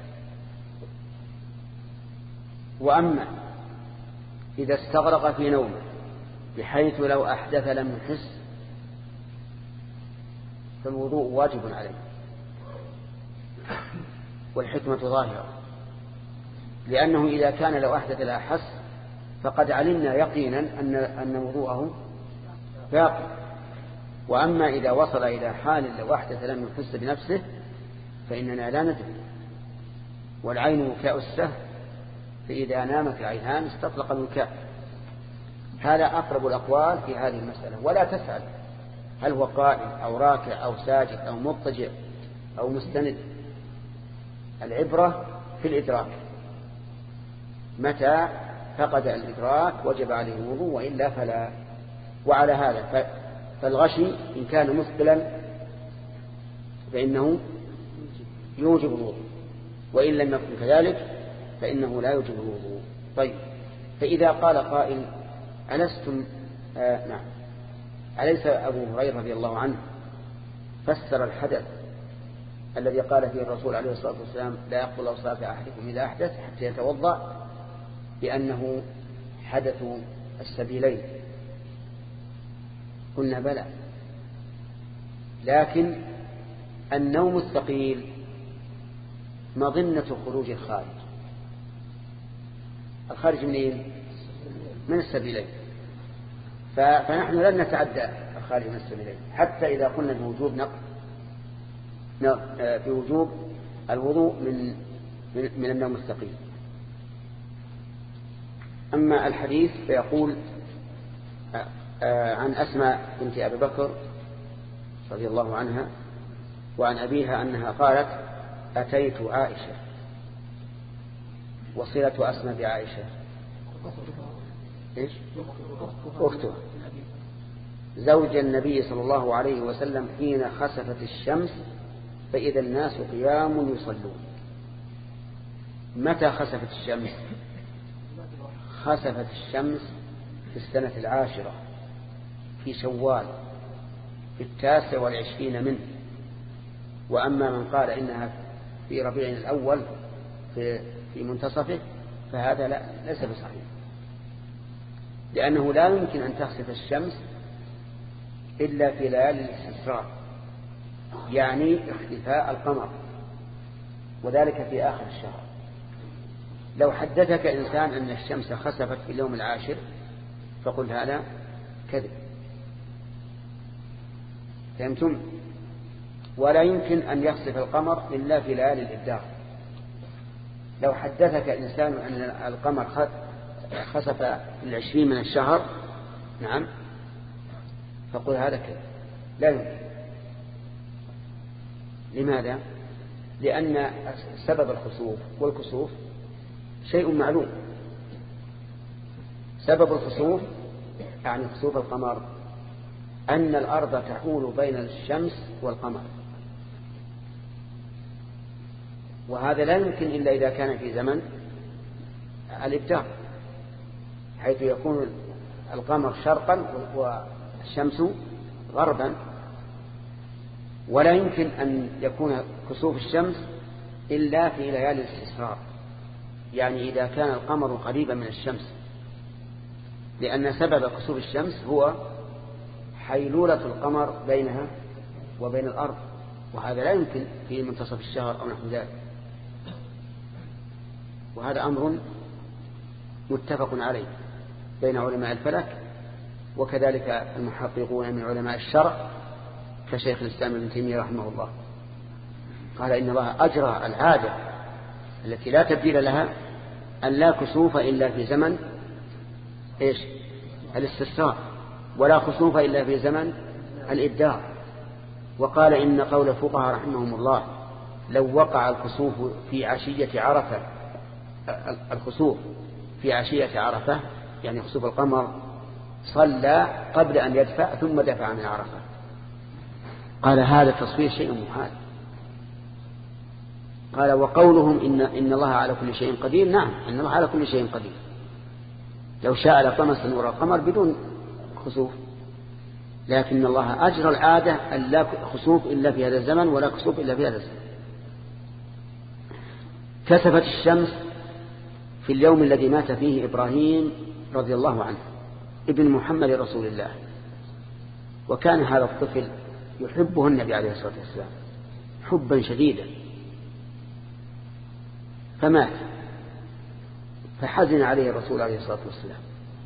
وأما إذا استغرق في نومه بحيث لو أحدث لم يحس فالوضوء واجب عليه، والحكمة ظاهرة، لأنه إذا كان لو أحدث لا أحس فقد علمنا يقينا أن وضوءه باقي. وأما إذا وصل إلى حال لو أحدث لم يحس بنفسه فإننا لا ندري، والعين وكاء السهل، فإذا نامت العينان استطلق الوكاء. هذا أقرب الأقوال في هذه المسألة. ولا تسأل هل هو قائم أو راكع أو ساجد أو مضطجع أو مستند، العبرة في الإدراك، متى فقد الإدراك وجب عليه الوضوء وإلا فلا. وعلى هذا فالغشي إن كان مثقلا فإنه يوجب الوضوء، وإن لم يكن كذلك فإنه لا يوجب الوضوء. طيب، فإذا قال قائل ألستم نعم، أليس أبو هريرة رضي الله عنه فسر الحدث الذي قال فيه الرسول عليه الصلاة والسلام لا يقبل الله صلاة أحدكم إذا أحدث حتى يتوضأ بأنه حدث السبيلين؟ قلنا بلى، لكن النوم الثقيل مظنة خروج الخارج من السبيلين، فنحن لن نتعدى الخارج من السبيلين حتى إذا قلنا بوجوب الوضوء من النوم الثقيل. أما الحديث فيقول عن أسماء بنت أبي بكر رضي الله عنها وعن أبيها أنها قالت أتيت عائشة، وصلة أسماء بعائشة إيش؟ أختها زوج النبي صلى الله عليه وسلم حين خسفت الشمس فإذا الناس قيام يصلون. متى خسفت الشمس؟ خسفت الشمس في السنة 10 في شوال في 29 منه. وأما من قال إنها في ربيع الأول في منتصفه فهذا ليس بصحيح، لأنه لا يمكن أن تخسف الشمس إلا في ليالي الاستسراء، يعني اختفاء القمر، وذلك في آخر الشهر. لو حدثك إنسان أن الشمس خسفت في اليوم 10 فقل هذا كذب. فهمتم؟ ولا يمكن أن يخسف القمر إلا في ليالي الإبدار. لو حدثك إنسان أن القمر خسف في 20 من الشهر، نعم، فقل هذا كذب، لا يمكن. لماذا؟ لأن سبب الخسوف والكسوف شيء معلوم. سبب الخسوف يعني خسوف القمر أن الأرض تحول بين الشمس والقمر، وهذا لا يمكن إلا إذا كان في زمن الإبدار، حيث يكون القمر شرقا والشمس غربا. ولا يمكن أن يكون كسوف الشمس إلا في ليالي الاستسرار، يعني إذا كان القمر قريبا من الشمس، لأن سبب كسوف الشمس هو حيلولة القمر بينها وبين الأرض، وهذا لا يمكن في منتصف الشهر أو نحو ذلك. وهذا أمر متفق عليه بين علماء الفلك، وكذلك المحققون من علماء الشرع كشيخ الإسلام ابن تيمية رحمه الله، قال إن الله أجرى العادة التي لا تبديل لها أن لا كسوف إلا في زمن إيش؟ الاستسراء، ولا خسوف إلا في زمن الإبدار. وقال إن قول الفقهاء رحمهم الله لو وقع الكسوف في عشية عرفة، الخسوف في عشية عرفة يعني خسوف القمر، صلى قبل أن يدفع ثم دفع من عرفة. قال هذا التصوير شيء محال. قال وقولهم إن الله على كل شيء قدير، نعم إن الله على كل شيء قدير، لو شاء لطمس نور القمر بدون خسوف، لكن الله أجرى العادة أن لا خسوف إلا في هذا الزمن ولا كسوف إلا في هذا الزمن. كسفت الشمس في اليوم الذي مات فيه إبراهيم رضي الله عنه ابن محمد رسول الله، وكان هذا الطفل يحبه النبي عليه الصلاة والسلام حبا شديدا، فمات، فحزن عليه الرسول عليه الصلاة والسلام،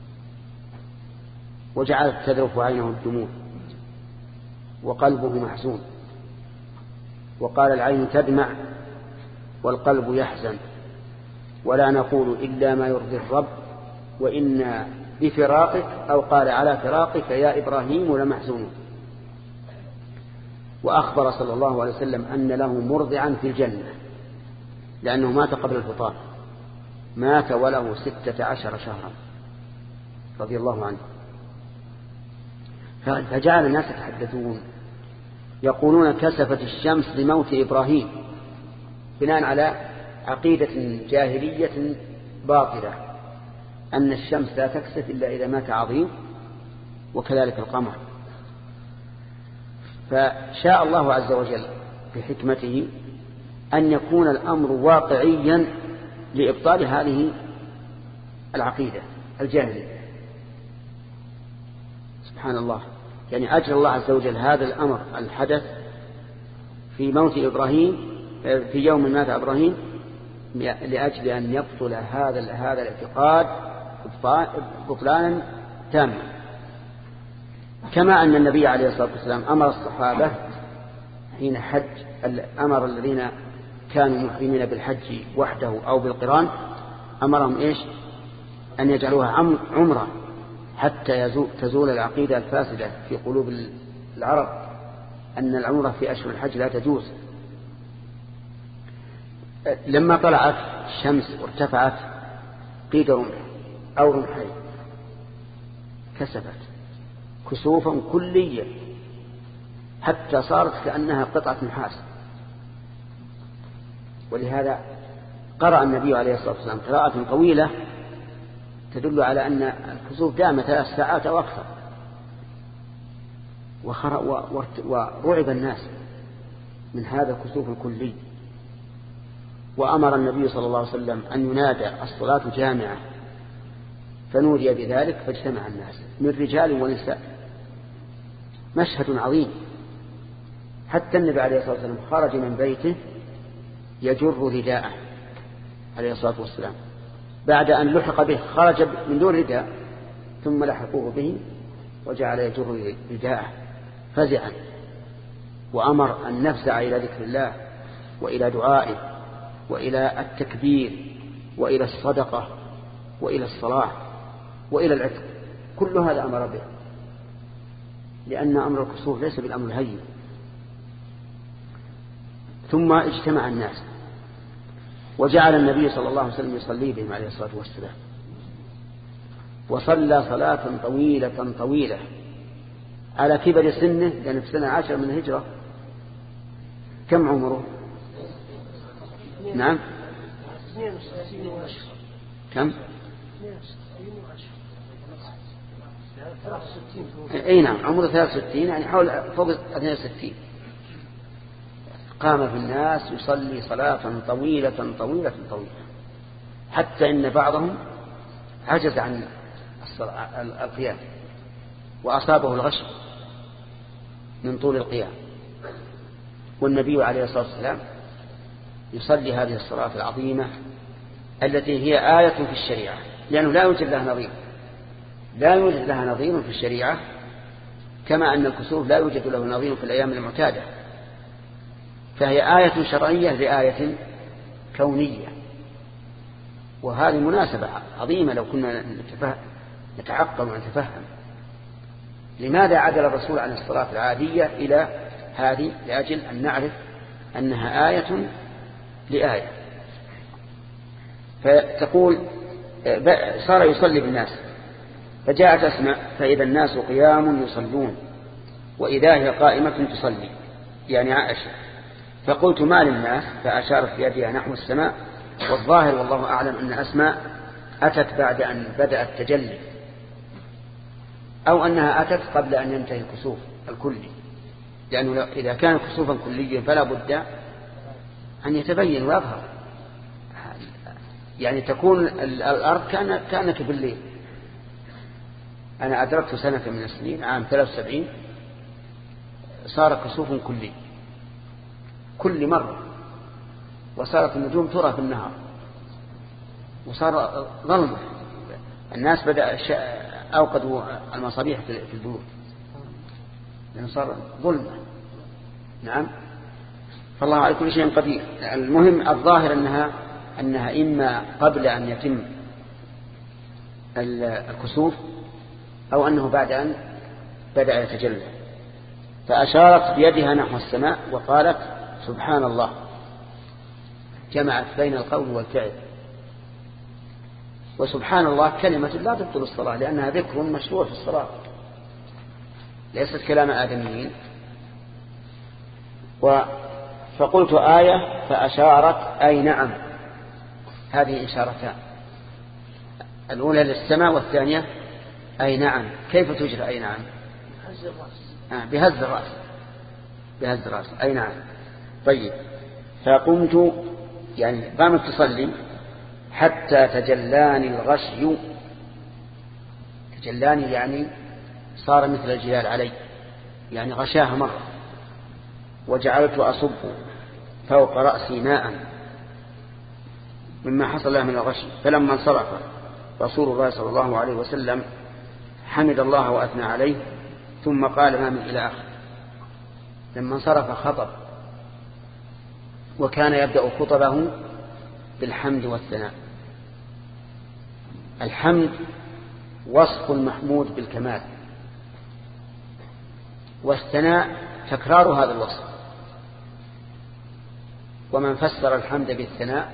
وجعلت تذرف عينه الدموع وقلبه محزون، وقال العين تدمع والقلب يحزن، ولا نقول إلا ما يرضي الرب، وإنا بفراقك أو قال على فراقك يا إبراهيم لمحزونون. وأخبر صلى الله عليه وسلم أن له مرضعا في الجنة، لأنه مات قبل الفطام، مات وله 16 شهرا رضي الله عنه. فجعل الناس يتحدثون يقولون كسفت الشمس لموت إبراهيم، بناء على عقيدة جاهلية باطلة أن الشمس لا تكسف إلا إذا مات عظيم، وكذلك القمر. فشاء الله عز وجل بحكمته أن يكون الأمر واقعيا لإبطال هذه العقيدة الجاهلية. سبحان الله، يعني أجرى الله عز وجل هذا الأمر الحدث في موت إبراهيم في يوم مات إبراهيم لأجل أن يبطل هذا الاعتقاد بطلانا تاما. كما أن النبي عليه الصلاة والسلام أمر الصحابة حين حج، أمر الذين كانوا محرمين بالحج وحده أو بالقران، أمرهم إيش؟ أن يجعلوها عمرة حتى تزول العقيدة الفاسدة في قلوب العرب أن العمرة في أشهر الحج لا تجوز. لما طلعت الشمس وارتفعت قيد رمح أو رمحين كسفت كسوفا كليا حتى صارت كأنها قطعة نحاس. ولهذا قرأ النبي عليه الصلاة والسلام قراءة طويلة تدل على أن الكسوف دام 3 ساعات أو أكثر، ورعب الناس من هذا الكسوف الكلي. وأمر النبي صلى الله عليه وسلم أن ينادى الصلاة جامعة، فنودي بذلك فاجتمع الناس من رجال ونساء. مشهد عظيم. حتى النبي عليه الصلاة والسلام خرج من بيته يجر رداءه عليه الصلاة والسلام، بعد أن لحق به خرج من دون رداء ثم لحقوه به وجعل يجر رداءه فزعا، وأمر أن نفزع إلى ذكر الله وإلى دعائه وإلى التكبير وإلى الصدقة وإلى الصلاة وإلى العتق. كل هذا أمر به، لأن أمر الكسوف ليس بالأمر الهين. ثم اجتمع الناس وجعل النبي صلى الله عليه وسلم يصلي بهم عليه الصلاة والسلام، وصلى صلاة طويلة طويلة على كبر سنه، لأنه في سنة 10 من الهجرة. كم عمره؟ نعم، كم؟ اي نعم، عمره 63، يعني حول فوق 62. قام في الناس يصلي صلاة طويلة طويلة طويلة، حتى إن بعضهم عجز عن القيام وأصابه الغش من طول القيام. والنبي عليه الصلاة والسلام يصلي هذه الصلاة العظيمة التي هي آية في الشريعة، لأنه لا يوجد لها نظير في الشريعة، كما أن الكسوف لا يوجد له نظير في الأيام المعتادة، فهي آية شرعية لآية كونية. وهذه مناسبة عظيمة لو كنا نتعقل ونتفهم لماذا عدل الرسول عن الصلاة العادية إلى هذه، لأجل أن نعرف أنها آية لآية. فتقول صار يصلي بالناس، فجاءت أسماء فإذا الناس قيام يصلون وإذا هي قائمة تصلي، يعني عائشة. فقلت ما للناس؟ فأشارت بيدها نحو السماء. والظاهر والله أعلم أن أسماء أتت بعد أن بدأ التجلي، أو أنها أتت قبل أن ينتهي الكسوف الكلي، لأنه إذا كان كسوفا كليا فلا بد أن يتبين ويظهر، يعني تكون الأرض كانت بالليل. أنا أدركت سنة من السنين عام 73 صار كسوف كلي كل مرة، وصارت النجوم ترى في النهار، وصار ظلمة. الناس بدأ أوقدوا المصابيح في البيوت لأنه صار ظلمة. نعم، فالله على كل شيء قدير. المهم الظاهر أنها إما قبل أن يتم الكسوف أو أنه بعد أن بدأ يتجلى. فأشارت بيدها نحو السماء وقالت سبحان الله، جمعت بين القول والفعل. وسبحان الله كلمة لا تبطل الصلاة، لأنها ذكر مشروع في الصلاة، ليست كلام آدميين. فقلت آية، فأشارت أي نعم. هذه إشارتان، الأولى للسماء والثانية أي نعم. كيف تجرى أي نعم؟ بهز الرأس أي نعم. طيب، فقمت يعني قامت تصلي حتى تجلاني الغشي. تجلاني يعني صار مثل الجلال علي، يعني غشاها مرة. وجعلت أصب فوق رأسي ماء مما حصل له من الغشي. فلما انصرف رسول الله صلى الله عليه وسلم حمد الله وأثنى عليه، ثم قال ما من إلى آخر. لما انصرف خطب، وكان يبدأ خطبه بالحمد والثناء. الحمد وصف المحمود بالكمال، والثناء تكرار هذا الوصف. ومن فسر الحمد بالثناء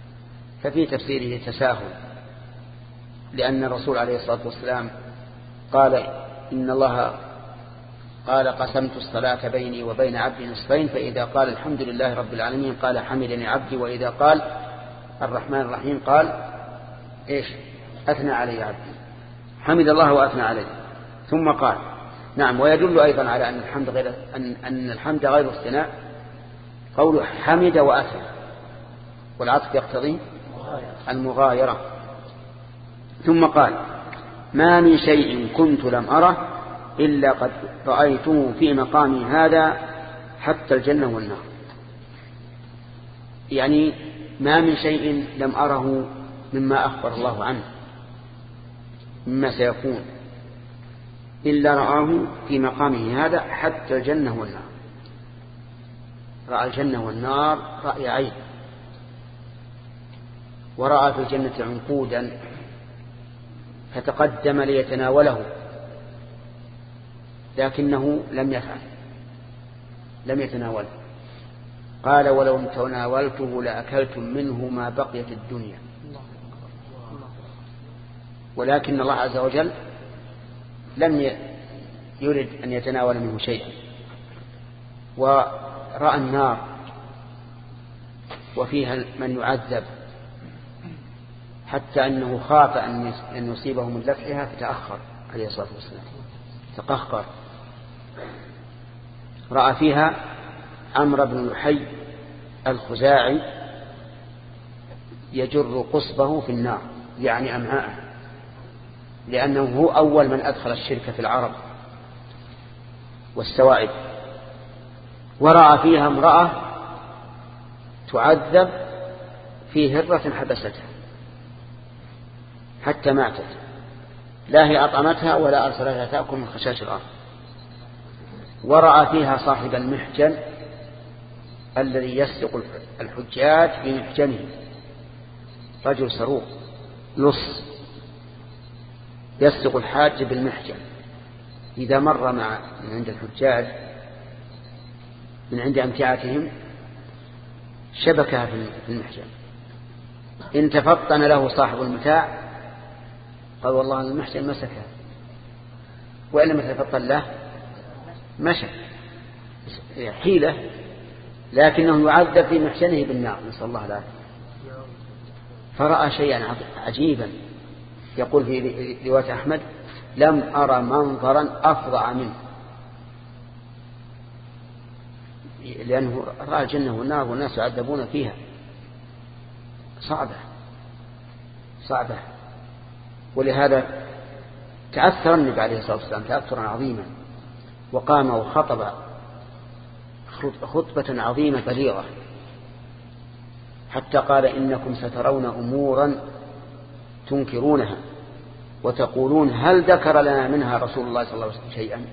ففي تفسيره تساهل، لأن الرسول عليه الصلاة والسلام قال إن الله قال قسمت الصلاة بيني وبين عبدي نصفين، فإذا قال الحمد لله رب العالمين قال حمدني عبدي، وإذا قال الرحمن الرحيم قال إيش؟ أثنى علي عبدي، حمد الله وأثنى عليه. ثم قال نعم، ويدل أيضا على أن الحمد غير الثناء قول حمد وأثنى، والعطف يقتضي المغايرة. ثم قال ما من شيء كنت لم أره إلا قد رأيته في مقامي هذا حتى الجنة والنار. يعني ما من شيء لم أره مما أخبر الله عنه مما سيكون إلا رآه في مقامه هذا حتى الجنة والنار. رأى الجنة والنار رأي عين، ورأى في الجنة عنقودا فتقدم ليتناوله لكنه لم يفعل، لم يتناوله. قال ولو تناولته لأكلتم منه ما بقيت الدنيا، ولكن الله عز وجل لم يرد أن يتناول منه شيئا. ورأى النار وفيها من يعذب حتى أنه خاف أن يصيبه من لفحها فتأخر عليه الصلاة والسلام، تقهقر. رأى فيها عمرو بن لحي الخزاعي يجر قصبه في النار، يعني أمعاءه، لأنه هو أول من أدخل الشرك في العرب والسواعد. ورأى فيها امرأة تعذب في هرة حبستها حتى ماتت، لا هي أطعمتها ولا أرسلتها تأكل من خشاش الأرض. ورأى فيها صاحب المحجن الذي يسلق الحجاج بمحجنه، رجل صاروخ لص يسلق الحاج بالمحجن، إذا مر من عند الحجاج من عند أمتعتهم شبكها في المحجن. إن تفطن له صاحب المتاع قال والله المحجن مسكها، وإن لم يتفطن له مشى، حيلة، لكنه يعذب في محجنه بالنار، نسأل الله العافية. فرأى شيئا عجيبا، يقول في رواية أحمد لم أرى منظرا أفظع منه، لأنه رأى الجنة والنار والناس يعذبون فيها، صعبة. ولهذا تأثر النبي عليه الصلاة والسلام تأثرا عظيما، وقام وخطب خطبة عظيمة بليغة، حتى قال إنكم سترون أمورا تنكرونها وتقولون هل ذكر لنا منها رسول الله صلى الله عليه وسلم شيئا.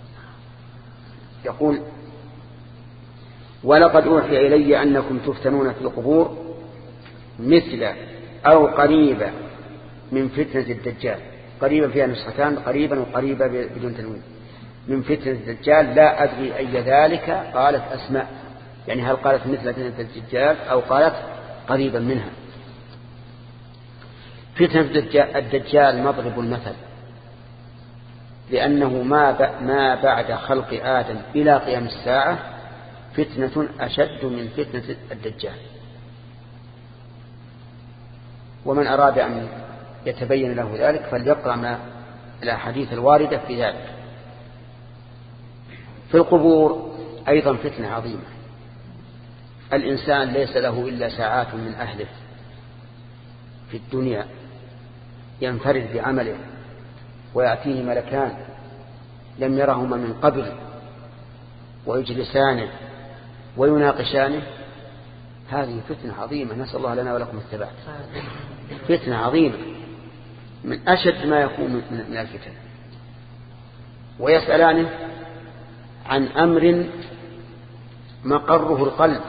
يقول ولقد أوحي إلي أنكم تفتنون في القبور مثل أو قريبا من فتنة الدجال. قريبا فيها نسختان، قريبا وقريبا بدون تنوين. من فتنة الدجال لا أدري أي ذلك، قالت أسماء، يعني هل قالت مثل فتنة الدجال أو قالت قريبا منها. فتنة الدجال مضرب المثل، لأنه ما بعد خلق آدم إلى قيام الساعة فتنة أشد من فتنة الدجال. ومن أراد أن يتبين له ذلك فليقرأ ما الأحاديث الواردة في ذلك. في القبور أيضا فتنة عظيمة، الإنسان ليس له إلا ساعات من أهله في الدنيا، ينفرد بعمله ويأتيه ملكان لم يرهما من قبل ويجلسانه ويناقشانه. هذه فتنة عظيمة، نسأل الله لنا ولكم الثبات. فتنة عظيمة من أشد ما يكون من الفتن. ويسألانه عن أمر مقره القلب،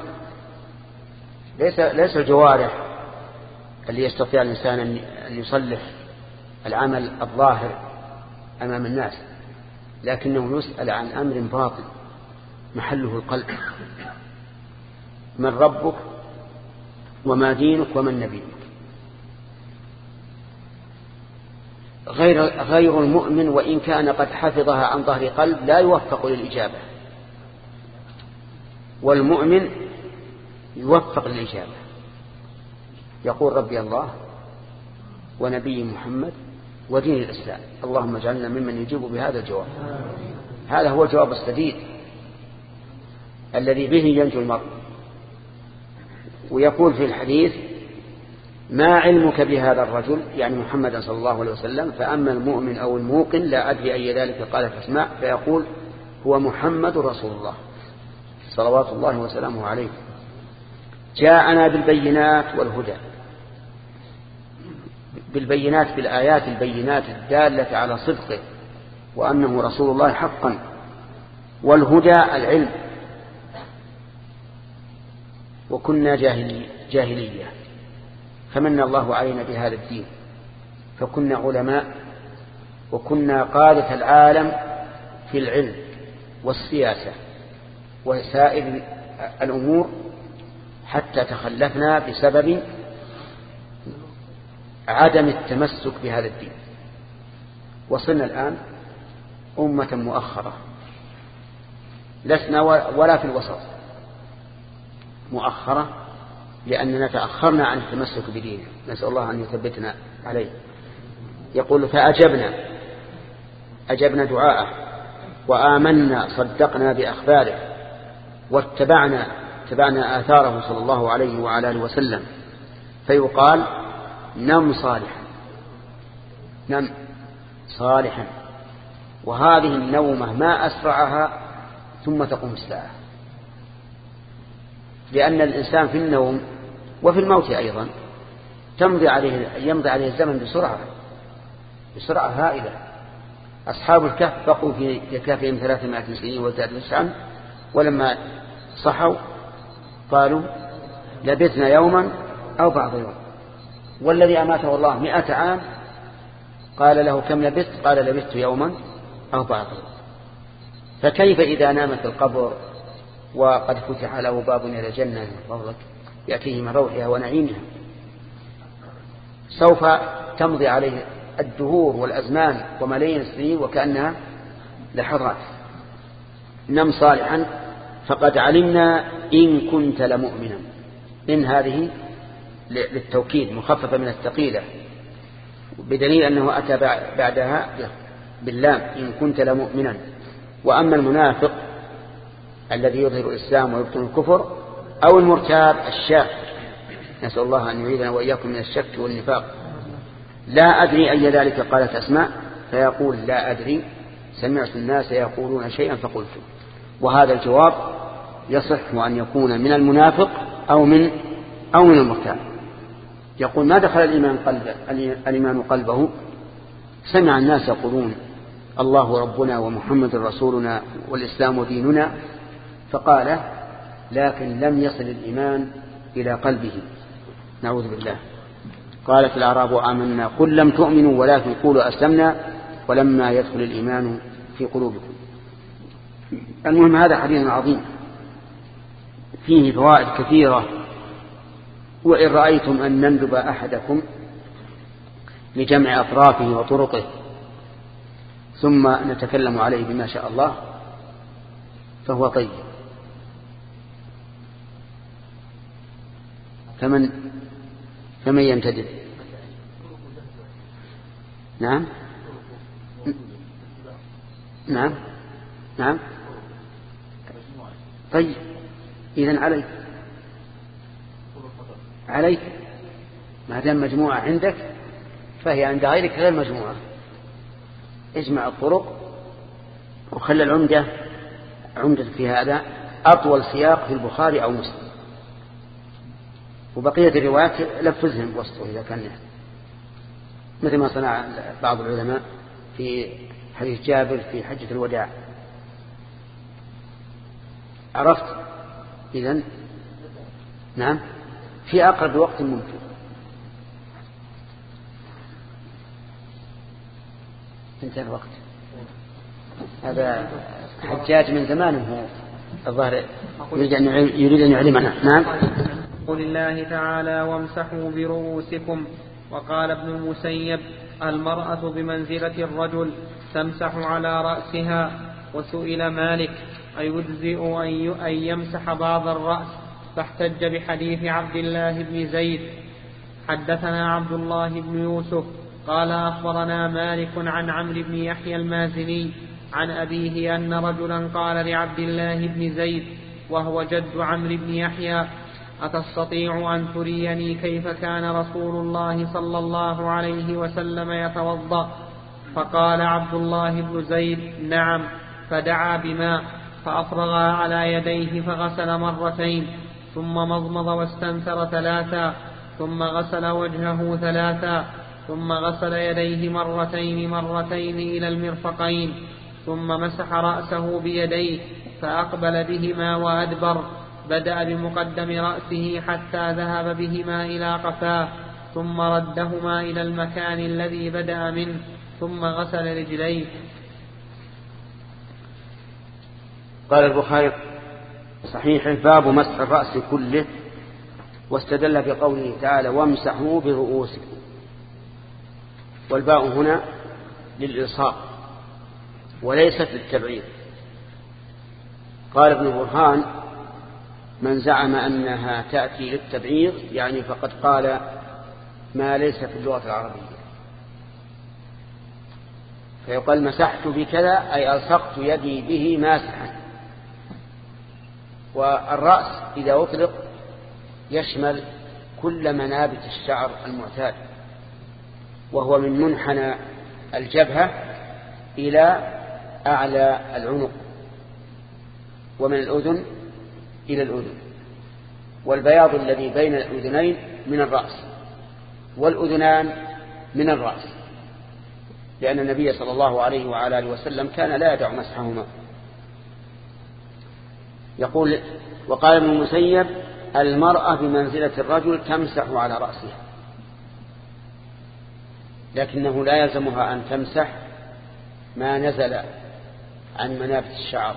ليس الجوارح اللي يستطيع الإنسان أن يصلح العمل الظاهر أمام الناس، لكنه يسأل عن أمر باطن محله القلب. من ربك وما دينك ومن نبيك. غير المؤمن وإن كان قد حفظها عن ظهر قلب لا يوفق للإجابة، والمؤمن يوفق للإجابة، يقول ربي الله ونبي محمد ودين الإسلام، اللهم اجعلنا ممن يجيب بهذا الجواب. هذا هو الجواب السديد الذي به ينجو المرء. ويقول في الحديث: ما علمك بهذا الرجل، يعني محمد صلى الله عليه وسلم، فأما المؤمن أو الموقن لا أدري أي ذلك قال فاسمع، فيقول: هو محمد رسول الله صلوات الله وسلامه عليه، جاءنا بالبينات والهدى، بالبينات بالآيات البينات الدالة على صدقه وأنه رسول الله حقا، والهدى العلم، وكنا جاهلية فمن الله علينا بهذا الدين، فكنا علماء وكنا قادة العالم في العلم والسياسة وسائر الأمور، حتى تخلفنا بسبب عدم التمسك بهذا الدين، وصلنا الآن أمة مؤخرة، لسنا ولا في الوسط، مؤخرة لأننا تأخرنا عن التمسك بدينه، نسأل الله أن يثبتنا عليه. يقول: أجبنا دعاءه وآمنا صدقنا بأخباره واتبعنا آثاره صلى الله عليه وعلى آله وسلم. فيقال: نم صالحا، وهذه النومة ما أسرعها ثم تقوم الساعة، لأن الإنسان في النوم وفي الموت أيضا يمضي عليه الزمن بسرعة هائلة. أصحاب الكهف بقوا في كهفهم 300 سنين وازدادوا 9، ولما صحوا قالوا: لبثنا يوما أو بعض يوم. والذي أماته الله 100 عام قال له: كم لبثت؟ قال: لبثت يوما أو بعض يوم. فكيف إذا نام في القبر وقد فتح له باب إلى الجنة من فضلك يأتيه من روحها ونعيمها؟ سوف تمضي عليه الدهور والأزمان وملايين السنين وكأنها لحظات. نم صالحا فقد علمنا إن كنت لمؤمنا، إن هذه للتوكيد مخففة من الثقيلة، بدليل أنه أتى بعدها باللام: إن كنت لمؤمنا. وأما المنافق الذي يظهر الإسلام ويبطن الكفر، أو المرتاب الشاك، نسأل الله أن يعيذنا وإياكم من الشك والنفاق: لا أدري أي ذلك قالت أسماء، فيقول: لا أدري، سمعت الناس يقولون شيئا فقلت. وهذا الجواب يصح أن يكون من المنافق أو من المرتاب. يقول: ما دخل الإيمان قلبه، سمع الناس يقولون الله ربنا ومحمد رسولنا والإسلام ديننا، فقال، لكن لم يصل الإيمان إلى قلبه، نعوذ بالله. قالت الأعراب آمنا قل لم تؤمنوا ولكن قولوا أسلمنا ولما يدخل الإيمان في قلوبكم. المهم، هذا حديث عظيم فيه فوائد كثيرة، وإن رأيتم أن نندب أحدكم لجمع أطرافه وطرقه ثم نتكلم عليه بما شاء الله فهو طيب. فمن ينتدب؟ نعم نعم نعم. طيب، إذن عليك ما دام مجموعة عندك فهي عند غيرك غير مجموعة. اجمع الطرق وخلى عمدة في هذا أطول سياق في البخاري أو مسلم، وبقية الروايات لفظهم وسطه إذا كان، مثل ما صنع بعض العلماء في حديث جابر في حجة الوداع. عرفت؟ إذن نعم، في أقرب وقت ممكن. انتهى الوقت. هذا حجاج من زمان هو الظاهر يريد أن يعلمنا. نعم. قل الله تعالى: وامسحوا برؤوسكم. وقال ابن المسيب: المرأة بمنزلة الرجل تمسح على رأسها. وسئل مالك أيجزئ أن يمسح بعض الرأس، فاحتج بحديث عبد الله بن زيد. حدثنا عبد الله بن يوسف قال أخبرنا مالك عن عمرو بن يحيى المازني عن أبيه أن رجلا قال لعبد الله بن زيد وهو جد عمرو بن يحيى: أتستطيع أن تريني كيف كان رسول الله صلى الله عليه وسلم يتوضأ؟ فقال عبد الله بن زيد: نعم. فدعا بماء فأفرغ على يديه فغسل مرتين، ثم مضمض واستنثر ثلاثا، ثم غسل وجهه ثلاثا، ثم غسل يديه مرتين إلى المرفقين، ثم مسح رأسه بيديه فأقبل بهما وأدبر، بدأ بمقدم رأسه حتى ذهب بهما إلى قفاه، ثم ردهما إلى المكان الذي بدأ منه، ثم غسل رجليه. قال البخاري صحيح: باب مسح الرأس كله، واستدل بقوله تعالى: وامسحوا برؤوسكم. والباء هنا للإلصاق وليست للتبعير. قال ابن برهان: من زعم أنها تأتي للتبعير يعني فقد قال ما ليس في اللغة العربية، فيقال مسحت بكذا أي ألصقت يدي به ماسحا. والرأس إذا أطلق يشمل كل منابت الشعر المعتاد، وهو من منحنى الجبهة إلى أعلى العنق، ومن الأذن إلى الأذن، والبياض الذي بين الأذنين من الرأس، والأذنان من الرأس، لأن النبي صلى الله عليه وعلى آله وسلم كان لا يدع مسحهما. يقول: وقال ابن المسيب: المرأة بمنزلة الرجل تمسح على رأسها، لكنه لا يلزمها أن تمسح ما نزل عن منابت الشعر.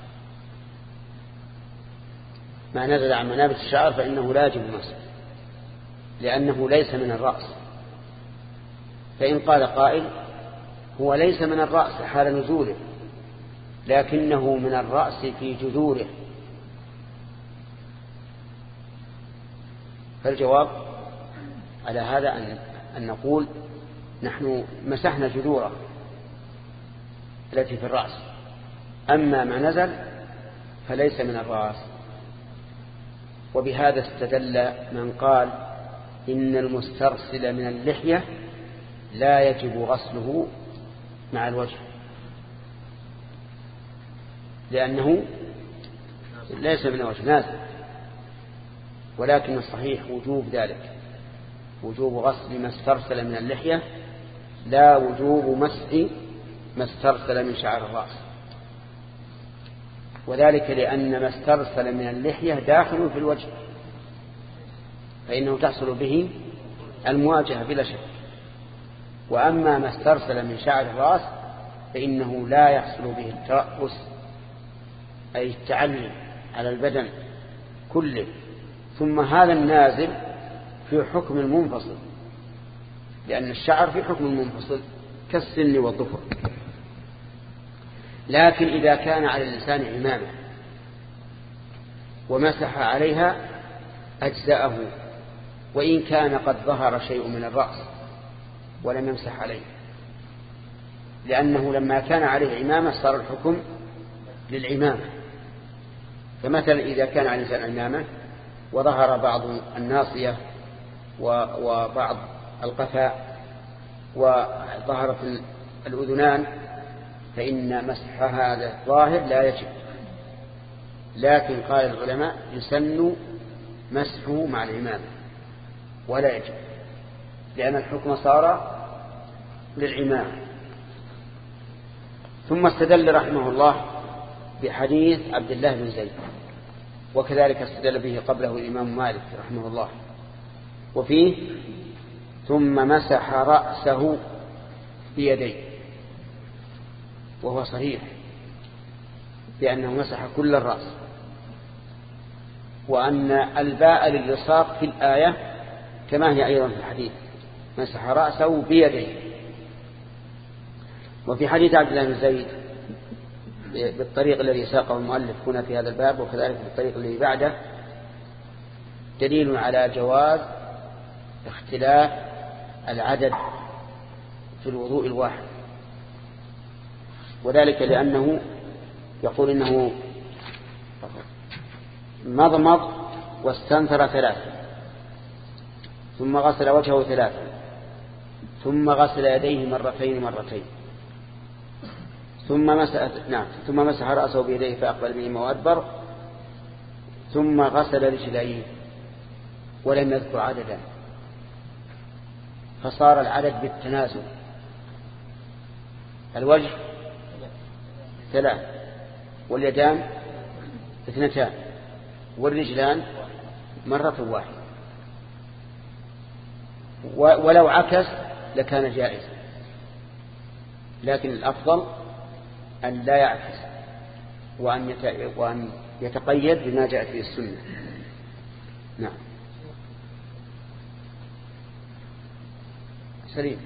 ما نزل عن منابت الشعر فإنه لا يجب المسح، لأنه ليس من الرأس. فإن قال قائل: هو ليس من الرأس حال نزوله، لكنه من الرأس في جذوره، فالجواب على هذا أن نقول: نحن مسحنا جذوره التي في الرأس، أما ما نزل فليس من الرأس. وبهذا استدل من قال إن المسترسل من اللحية لا يجب غسله مع الوجه، لأنه ليس من الوجه نازل، ولكن الصحيح وجوب ذلك، وجوب غسل ما استرسل من اللحية، لا وجوب مسح ما استرسل من شعر الرأس. وذلك لأن ما استرسل من اللحية داخل في الوجه، فإنه تحصل به المواجهة بلا شك. وأما ما استرسل من شعر الرأس فإنه لا يحصل به الترأس، أي التعلي على البدن كله. ثم هذا النازل في حكم المنفصل، لأن الشعر في حكم المنفصل كالسن والظفر. لكن إذا كان على الإنسان عمامة ومسح عليها أجزأه، وإن كان قد ظهر شيء من الرأس ولم يمسح عليه، لأنه لما كان عليه عمامة صار الحكم للعمامة. فمثلا إذا كان على الإنسان عمامة وظهر بعض الناصية وبعض القفاء وظهرت الأذنان، فإن مسح هذا الظاهر لا يجب، لكن قال العلماء يسن مسحه مع العمامة ولا يجب، لأن الحكم صار للعمامة. ثم استدل رحمه الله بحديث عبد الله بن زيد، وكذلك استدل به قبله الإمام مالك رحمه الله، وفيه: ثم مسح رأسه بيديه، وهو صحيح بأنه مسح كل الرأس، وأن الباء للإلصاق في الآية كما هي أيضا في الحديث: مسح رأسه بيديه، وفي حديث عبد الله بن زيد بالطريق الذي ساقه المؤلف هنا في هذا الباب وكذلك بالطريق الذي بعده دليل على جواز اختلاف العدد في الوضوء الواحد، وذلك لأنه يقول إنه مضمض واستنثر 3 ثم غسل وجهه 3 ثم غسل يديه مرتين ثم مسح رأسه بيديه فأقبل بهما وأدبر ثم غسل رجليه ولم يذكر عددا، فصار العدد بالتناسب، الوجه 3 واليدان 2 والرجلان مرة واحدة، ولو عكس لكان جائزا، لكن الأفضل أن لا يعكس وأن يتقيد بما جاءت في السنة. نعم. سليم.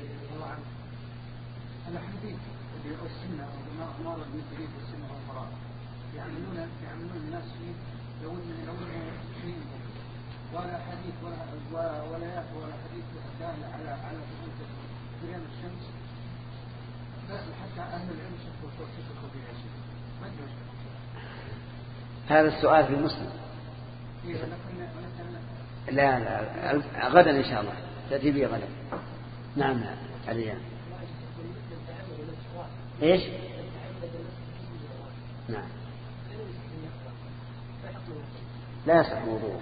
الحديث والسنة وما ورد من الحديث والسنة والقرآن يعملون الناس فيه لو أنه شيء ولا حديث ولا آيات ولا حديث دال على ثبوت قيام الشمس، حتى أهل العلم شكوا في هذا. ما أدري هذا السؤال في مسلم. لا غدا إن شاء الله تأتي به غدا. نعم عليا. إيش؟ نعم لا يصح موضوع.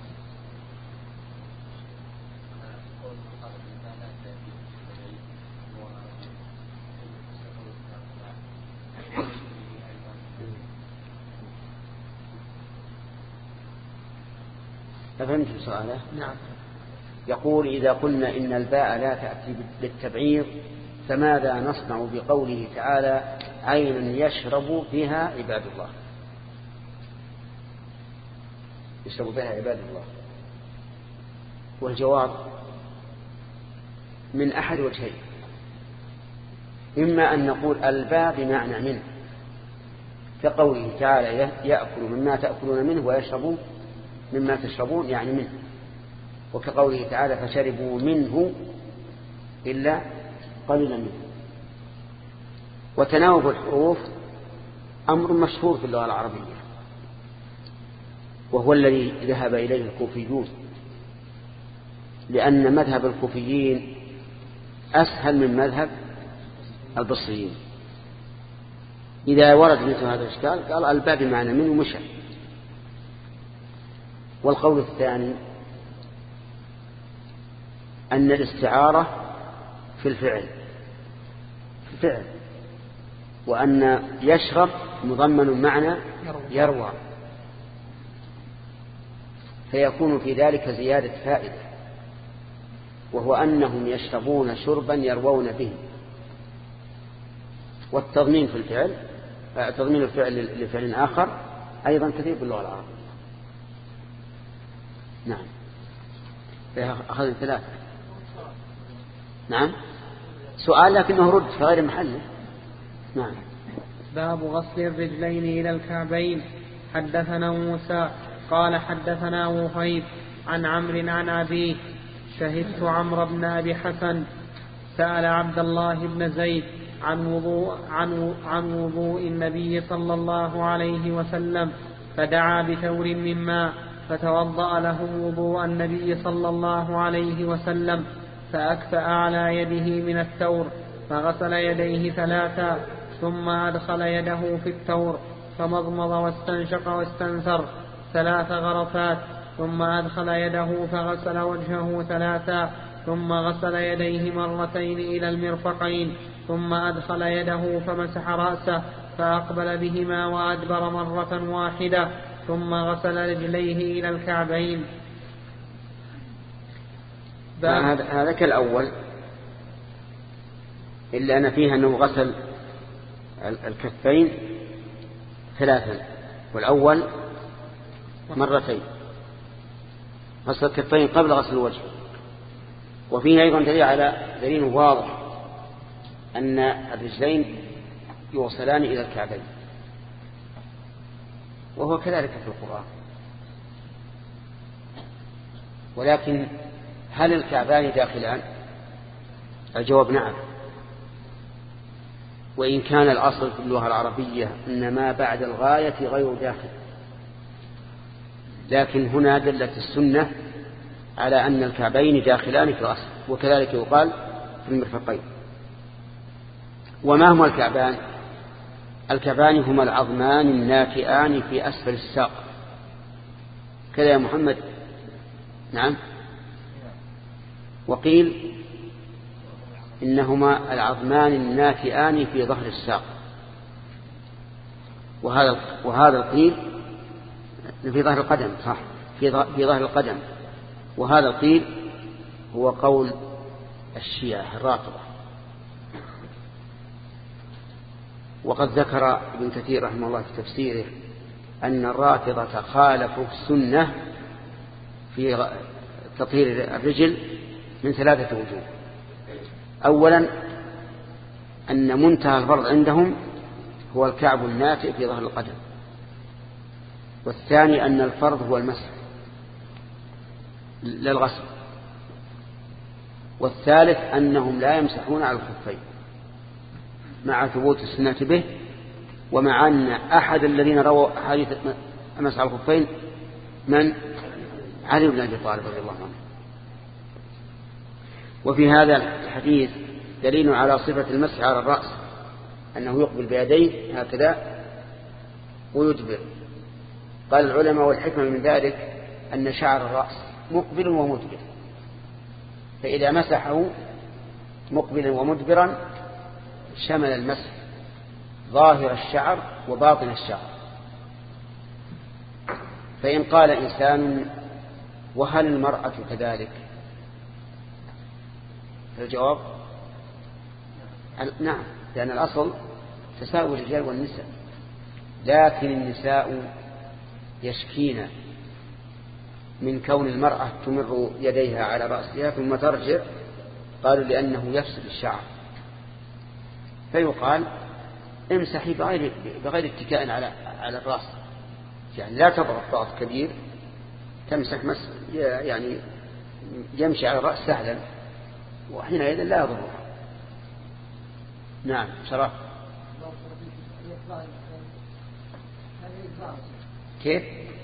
فهمت سؤاله؟ نعم. يقول إذا قلنا إن الباء لا تأتي بالتبعيض فماذا نصنع بقوله تعالى عين يشرب بها عباد الله؟ يشرب بها عباد الله. والجواب من أحد وجهين، إما أن نقول الباء بمعنى منه كقوله تعالى يأكل مما تأكلون منه ويشرب مما تشربون يعني منه، وكقوله تعالى فشربوا منه إلا قليلا منه. وتناوب الحروف أمر مشهور في اللغة العربية، وهو الذي ذهب إليه الكوفيون، لأن مذهب الكوفيين أسهل من مذهب البصريين. إذا ورد مثل هذا الإشكال قال الباب بمعنى منه مشى. والقول الثاني أن الاستعارة في الفعل وأن يشرب مضمن معنى يروى، فيكون في ذلك زيادة فائدة، وهو أنهم يشربون شربا يروون به. والتضمين في الفعل تضمين الفعل لفعل آخر أيضا كثير باللغة العربية. نعم. أخذ 3. نعم سؤال لكنه رد في غير محله. نعم. باب غسل الرجلين إلى الكعبين. حدثنا موسى قال حدثنا وهيب عن عمرو عن أبيه شهدت عمرو بن أبي حسن سأل عبد الله بن زيد عن وضوء النبي صلى الله عليه وسلم فدعا بثور من ماء فتوضأ له وضوء النبي صلى الله عليه وسلم فأكفأ على يده من الثور فغسل يديه 3 ثم أدخل يده في الثور فمضمض واستنشق واستنثر 3 غرفات ثم أدخل يده فغسل وجهه 3 ثم غسل يديه 2 إلى المرفقين ثم أدخل يده فمسح رأسه فأقبل بهما وأدبر 1 واحدة ثم غسل رجليه إلى الكعبين. هذا كالأول إلا أن فيها أنه غسل الكفين 3 والأول 2 غسل الكفين قبل غسل الوجه. وفيه أيضا دليل واضح أن الرجلين يوصلان إلى الكعبين، وهو كذلك في القرآن. ولكن هل الكعبان داخلان؟ الجواب نعم، وإن كان الأصل في اللغة العربية أن ما بعد الغاية غير داخل، لكن هنا دلت السنة على أن الكعبين داخلان في الأصل، وكذلك يقال في المرفقين. وما هما الكعبان؟ الكعبان هما العظمان الناتئان في أسفل الساق، كذا يا محمد؟ نعم. وقيل إنهما العظمان الناتئان في ظهر الساق، وهذا القيل في ظهر القدم، صح، في ظهر القدم. وهذا القيل هو قول الشيعة الرافضة. وقد ذكر ابن كثير رحمه الله في تفسيره أن الرافضة خالفوا السنة في تطهير الرجل من 3 وجوه. أولا أن منتهى الفرض عندهم هو الكعب الناتئ في ظهر القدم، والثاني أن الفرض هو المسح للغسل، والثالث أنهم لا يمسحون على الخفين مع ثبوت السنة به، ومع أن أحد الذين رووا حديث مسح على الخفين من علي بن أبي طالب رضي الله عنه. وفي هذا الحديث دليل على صفة المسح على الرأس، أنه يقبل بيديه هكذا ويدبر. قال العلماء والحكمة من ذلك أن شعر الرأس مقبل ومدبر، فإذا مسحه مقبلا ومدبرا شمل المسح ظاهر الشعر وباطن الشعر. فإن قال إنسان وهل المرأة كذلك؟ الجواب نعم، لأن الأصل تساوي الرجال والنساء، لكن النساء يشكين من كون المرأة تمر يديها على رأسها ثم ترجع، قالوا لأنه يفسد الشعر، فيقال امسحي بغير اتكاء على الرأس، يعني لا تضغط ضغط كبير، تمسح يعني يمشي على الرأس سهلا، وحينئذ لا يضرها. نعم شرف. كيف؟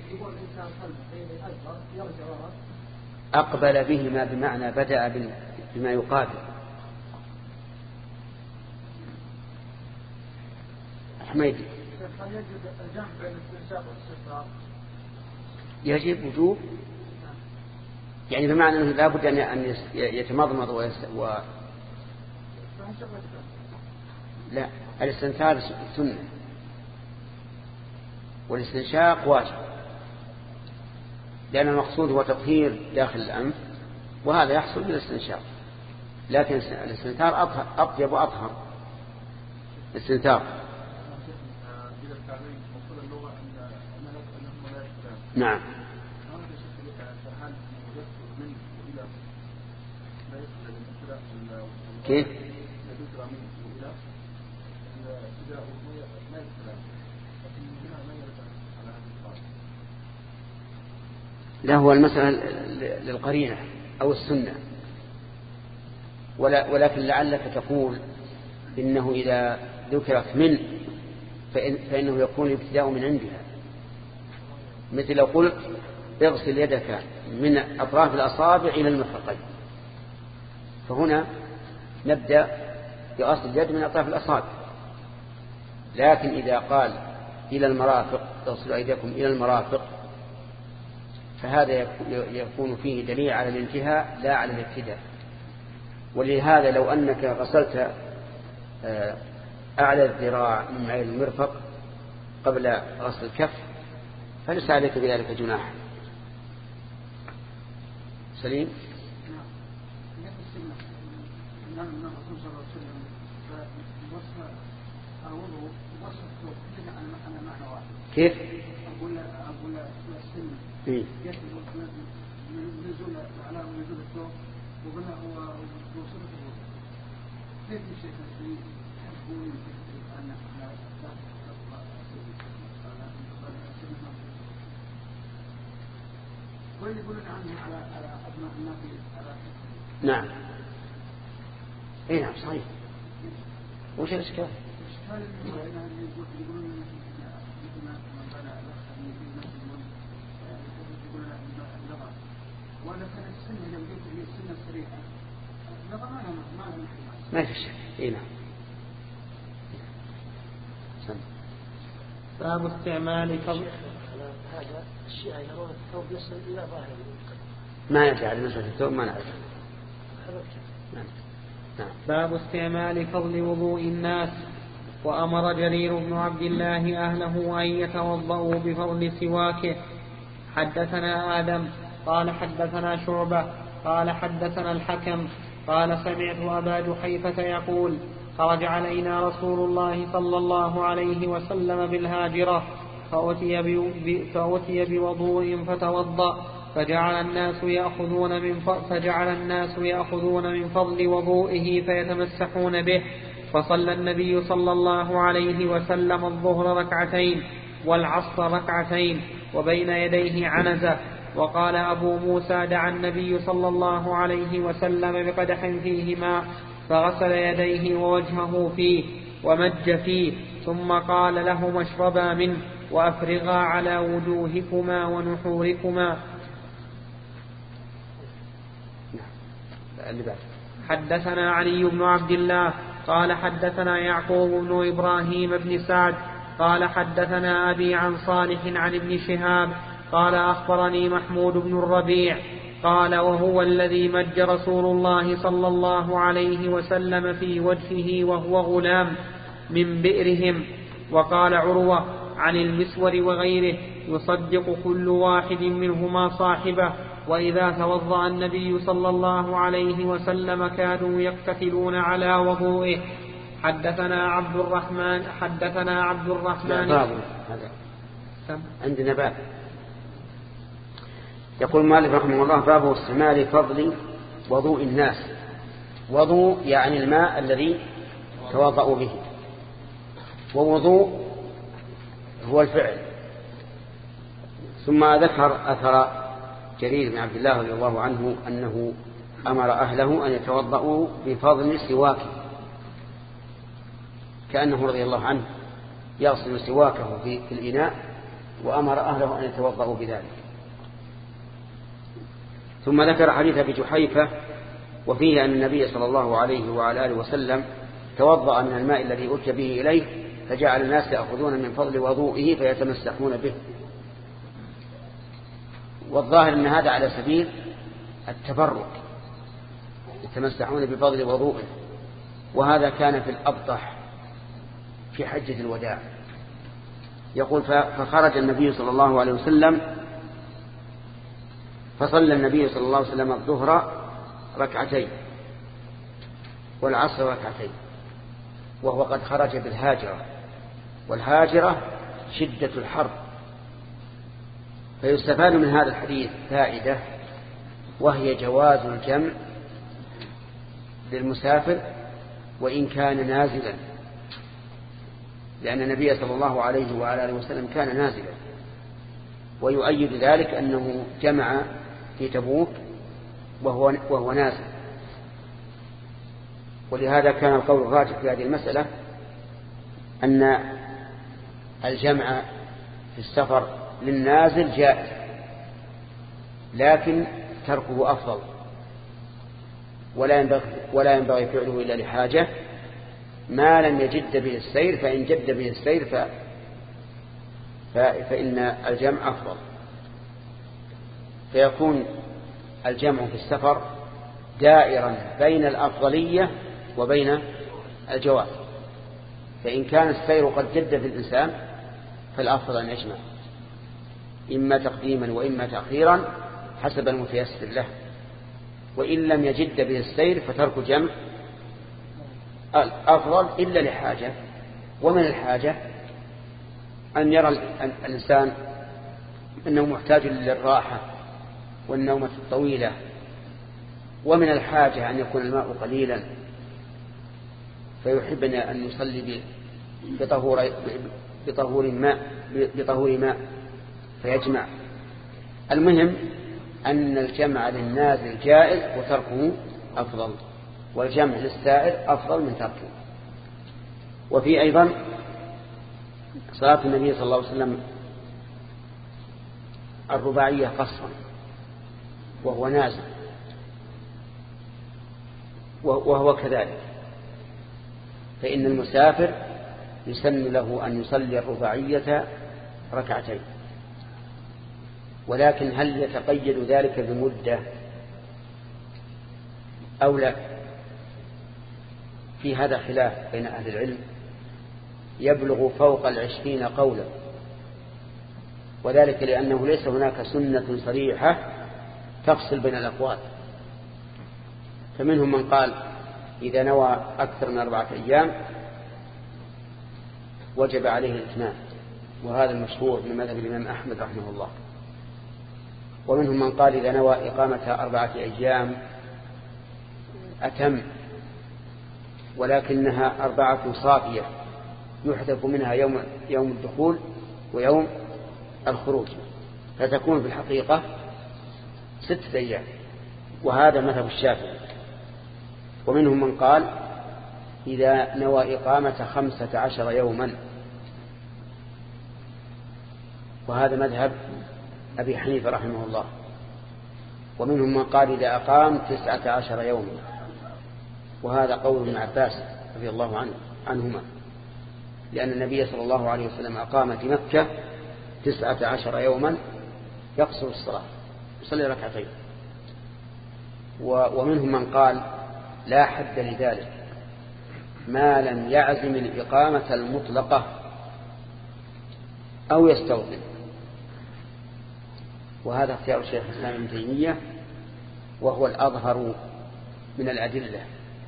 أقبل بهما بمعنى بدأ بما يقابل. حميدي يجب وجوب، يعني بمعنى أنه لا بد أن يتمضمض لا، الاستنثار سنة والاستنشاق واجب، لأن المقصود هو تطهير داخل الأنف، وهذا يحصل بالاستنشاق، لكن الاستنثار أطيب وأطهر. الاستنثار نعم. كيف؟ لا، هو المسألة للقرينة أو السنة، ولكن لعلك تقول إنه إذا ذكرت من فإنه يكون الابتداء من عندها، مثل لو قلت اغسل يدك من أطراف الأصابع إلى المرفقين، فهنا نبدأ بغسل اليد من أطراف الأصابع. لكن إذا قال إلى المرافق، اغسلوا أيديكم إلى المرافق، فهذا يكون فيه دليل على الانتهاء لا على الابتداء. ولهذا لو أنك غسلت أعلى الذراع من عين المرفق قبل غسل الكف فليس عليك بذلك جناح. سليم. كيف؟ أقول السن يجب نزول على نزول الثوب وقلنا هو وصفة كيف الشيخ يحبون أن واللي يقولون عنه على أبناء النبي على نعم اي نعم صحيح. وش الاشكال؟ الاشكال اللي يقولون مثل ما قال الاخ يقولون اللغه ولا كان السنه لو جبت هي السنه الصريحه اللغه ما في شيء. اي نعم. باب استعمال فضل هذا الشيعة يرون الثوب يصل إلى ظاهر ما يجعل مسألة الثوب ما نعرف. نعم. باب استعمال فضل وضوء الناس. وأمر جرير بن عبد الله أهله أن يتوضأوا بفضل سواكه. حدثنا آدم قال حدثنا شعبة قال حدثنا الحكم قال سمعت أبا جحيفة يقول خرج علينا رسول الله صلى الله عليه وسلم بالهاجرة فأتي بوضوء فتوضأ فجعل الناس يأخذون من فضل وضوئه فيتمسحون به. فصلى النبي صلى الله عليه وسلم الظهر ركعتين والعصر ركعتين وبين يديه عنزة. وقال أبو موسى دعا النبي صلى الله عليه وسلم بقدح فيه ماء فغسل يديه ووجهه فيه ومج فيه ثم قال لهما اشربا منه وأفرغا على وجوهكما ونحوركما. حدثنا علي بن عبد الله قال حدثنا يعقوب بن إبراهيم بن سعد قال حدثنا أبي عن صالح عن ابن شهاب قال أخبرني محمود بن الربيع قال وهو الذي مج رسول الله صلى الله عليه وسلم في وجهه وهو غلام من بئرهم. وقال عروة عن المسور وغيره يصدق كل واحد منهما صاحبه. وإذا توضأ النبي صلى الله عليه وسلم كانوا يقتتلون على وضوئه. حدثنا عبد الرحمن عندنا باب يقول مالك رحمه الله باب استعمال فضل وضوء الناس. وضوء يعني الماء الذي توضأوا به، ووضوء هو الفعل. ثم ذكر أثر جرير بن عبد الله رضي الله عنه أنه أمر أهله أن يتوضأوا بفضل سواكه، كأنه رضي الله عنه يغسل سواكه في الإناء وأمر أهله أن يتوضأوا بذلك. ثم ذكر حديث أبي جحيفة وفيه أن النبي صلى الله عليه وعلى آله وسلم توضأ من الماء الذي أتي به إليه فجعل الناس يأخذون من فضل وضوئه فيتمسحون به. والظاهر أن هذا على سبيل التبرك، يتمسحون بفضل وضوئه. وهذا كان في الأبطح في حجة الوداع. يقول فخرج النبي صلى الله عليه وسلم فصلى النبي صلى الله عليه وسلم الظهر ركعتين والعصر ركعتين وهو قد خرج بالهاجرة، والهاجرة شدة الحر. فيستفاد من هذا الحديث فائدة، وهي جواز الجمع للمسافر وإن كان نازلا، لأن النبي صلى الله عليه وعلى آله وسلم كان نازلا. ويؤيد ذلك أنه جمع في تبوك وهو نازل. ولهذا كان القول الراجح في هذه المسألة أن الجمع في السفر للنازل جائز، لكن تركه أفضل، ولا ينبغي فعله إلا لحاجة ما لم يجد به السير. فإن جد به السير فإن الجمع أفضل. فيكون الجمع في السفر دائرا بين الأفضلية وبين الجواز. فإن كان السير قد جد في الإنسان فالأفضل أن يجمع، إما تقديما وإما تأخيرا حسب المتيسر له. وإن لم يجد به السير فترك جمع الأفضل إلا لحاجة. ومن الحاجة أن يرى الإنسان أنه محتاج للراحة والنومة الطويلة. ومن الحاجة أن يكون الماء قليلا فيحب أن يصلي بطهور ماء فيجمع. المهم أن الجمع للنازل جائز وتركه أفضل، والجمع للسائر أفضل من تركه. وفي أيضا صلاة النبي صلى الله عليه وسلم الرباعية قصرا وهو نازل، وهو كذلك، فإن المسافر يسن له أن يصلي الرباعية ركعتين. ولكن هل يتقيد ذلك بمدة أو لا؟ في هذا خلاف بين أهل العلم يبلغ فوق 20 قولا، وذلك لأنه ليس هناك سنة صريحة تفصل بين الأقوال. فمنهم من قال إذا نوى أكثر من 4 أيام وجب عليه الإتمام، وهذا المشهور من مذهب الإمام أحمد رحمه الله. ومنهم من قال إذا نوى إقامة 4 أيام أتم، ولكنها 4 صافية يحذف منها يوم الدخول ويوم الخروج، فتكون في الحقيقة 6 أيام، وهذا مذهب الشافعي. ومنهم من قال إذا نوى إقامة 15 يوما، وهذا مذهب أبي حنيفة رحمه الله. ومنهم من قال إذا أقام 19 يوما، وهذا قول ابن عباس رضي الله عنهما، لأن النبي صلى الله عليه وسلم أقام في مكة 19 يوما يقصر الصلاة يصلي ركعتين. ومنهم من قال لا حد لذلك ما لم يعزم الإقامة المطلقة أو يستوطن، وهذا اختيار الشيخ الإسلام ابن تيمية وهو الأظهر من الأدلة.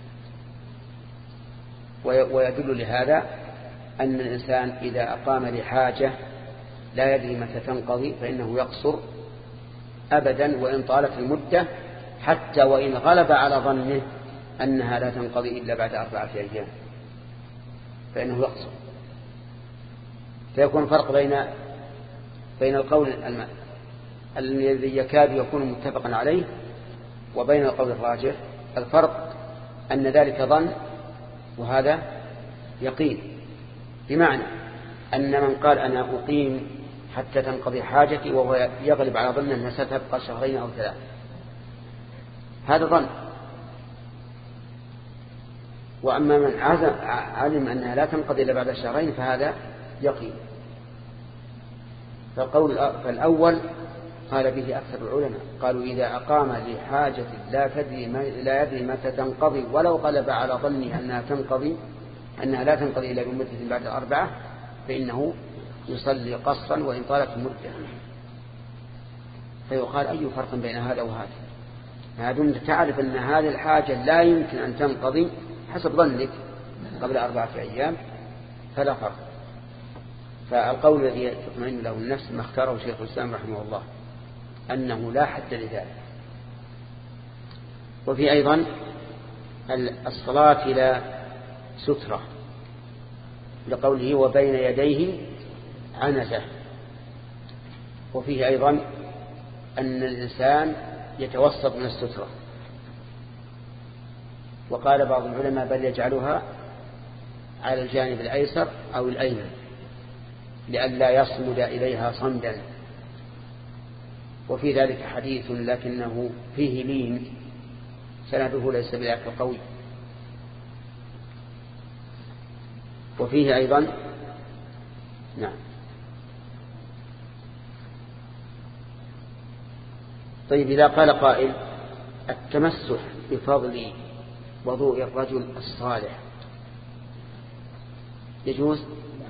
ويدل لهذا أن الإنسان إذا أقام لحاجة لا يدري متى تنقضي فإنه يقصر أبدا وإن طالت المدة، حتى وإن غلب على ظنه أنها لا تنقضي إلا بعد 4 أيام فإنه يقصر. فيكون فرق بين القول الذي يكاد يكون متفقا عليه وبين القول الراجح. الفرق أن ذلك ظن وهذا يقين، بمعنى أن من قال أنا أقيم حتى تنقضي حاجتي وهو يغلب على ظنه أنها ستبقى 2 أو 3، هذا ظن. وأما من علم أنها لا تنقضي إلا بعد 2 فهذا يقين. فالأول قال به أكثر العلماء، قالوا إذا أقام لحاجة لا يدري متى تنقضي ولو غلب على ظنه أنها لا تنقضي إلا بمدة بعد 4 فإنه يصلي قصرا وإن طالت المدة. فيقال أي فرق بين هذا وهذا؟ ما دمت تعرف أن هذه الحاجة لا يمكن أن تنقضي حسب ظنك قبل 4 أيام فلا فرق. فالقول الذي تطمئن له النفس ما اختاره شيخ الإسلام رحمه الله أنه لا حد لذلك. وفي أيضا الصلاة إلى سترة لقوله وبين يديه عنزة. وفيه أيضا أن الإنسان يتوسط من السترة، وقال بعض العلماء بل يجعلها على الجانب الأيسر أو الأيمن لئلا يصمد إليها صمدا. وفي ذلك حديث لكنه فيه لين سنده ليس بذاك قوي. وفيه أيضا نعم. طيب إذا قال قائل التمسح بفضل وضوء الرجل الصالح يجوز؟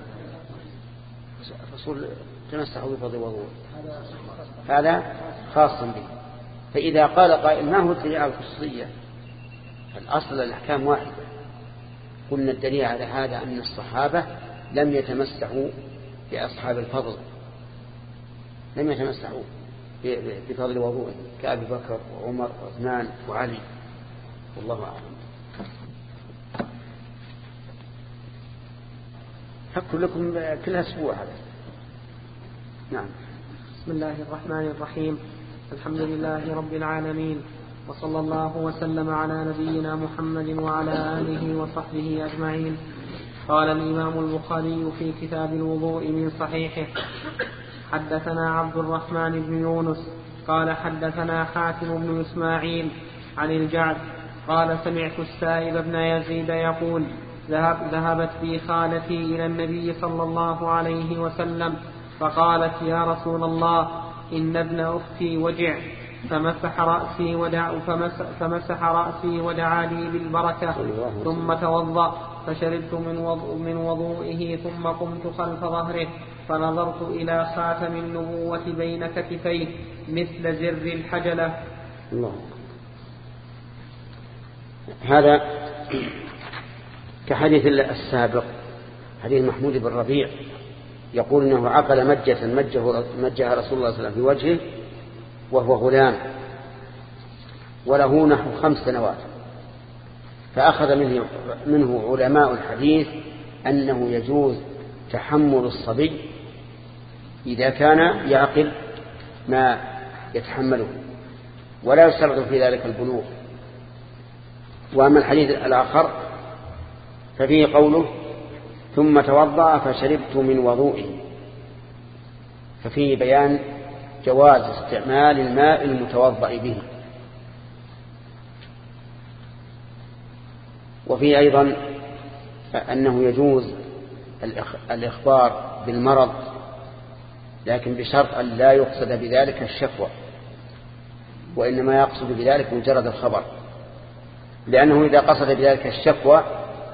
الرسول تمسح بفضل وضوء هذا خاص به. فإذا قال قائل ما هو الدليل على الخصوصية؟ الأصل الأحكام واحدة. قلنا الدليل على هذا أن الصحابة لم يتمسحوا بأصحاب الفضل، لم يتمسحوا بفضل وضوء كأبي بكر وعمر وعثمان وعلي، والله أعلم. فكر لكم كل أسبوع هذا. نعم. بسم الله الرحمن الرحيم. الحمد لله رب العالمين، وصلى الله وسلم على نبينا محمد وعلى آله وصحبه أجمعين. قال الإمام البخاري في كتاب الوضوء من صحيحه: حدثنا عبد الرحمن بن يونس قال حدثنا حاتم بن إسماعيل عن الجعد قال سمعت السائب بن يزيد يقول: ذهبت بي خالتي إلى النبي صلى الله عليه وسلم فقالت: يا رسول الله، إن ابن أختي وجع، فمسح رأسي ودعا لي بالبركة، ثم توضأ فشربت من وضوئه، ثم قمت خلف ظهره فنظرت إلى خاتم النبوة بين كتفيه مثل زر الحجلة. الله. هذا كحديث السابق، حديث محمود بن ربيع يقول إنه عقل مجها رسول الله صلى الله عليه وسلم في وجهه وهو غلام وله نحو 5 سنوات، فأخذ منه علماء الحديث أنه يجوز تحمل الصبي إذا كان يعقل ما يتحمله ولا يشترط في ذلك البلوغ. وأما الحديث الآخر ففيه قوله: ثم توضأ فشربت من وضوئه، ففيه بيان جواز استعمال الماء المتوضأ به. وفيه أيضا أنه يجوز الإخبار بالمرض، لكن بشرط أن لا يقصد بذلك الشكوى، وإنما يقصد بذلك مجرد الخبر، لأنه إذا قصد بذلك الشكوى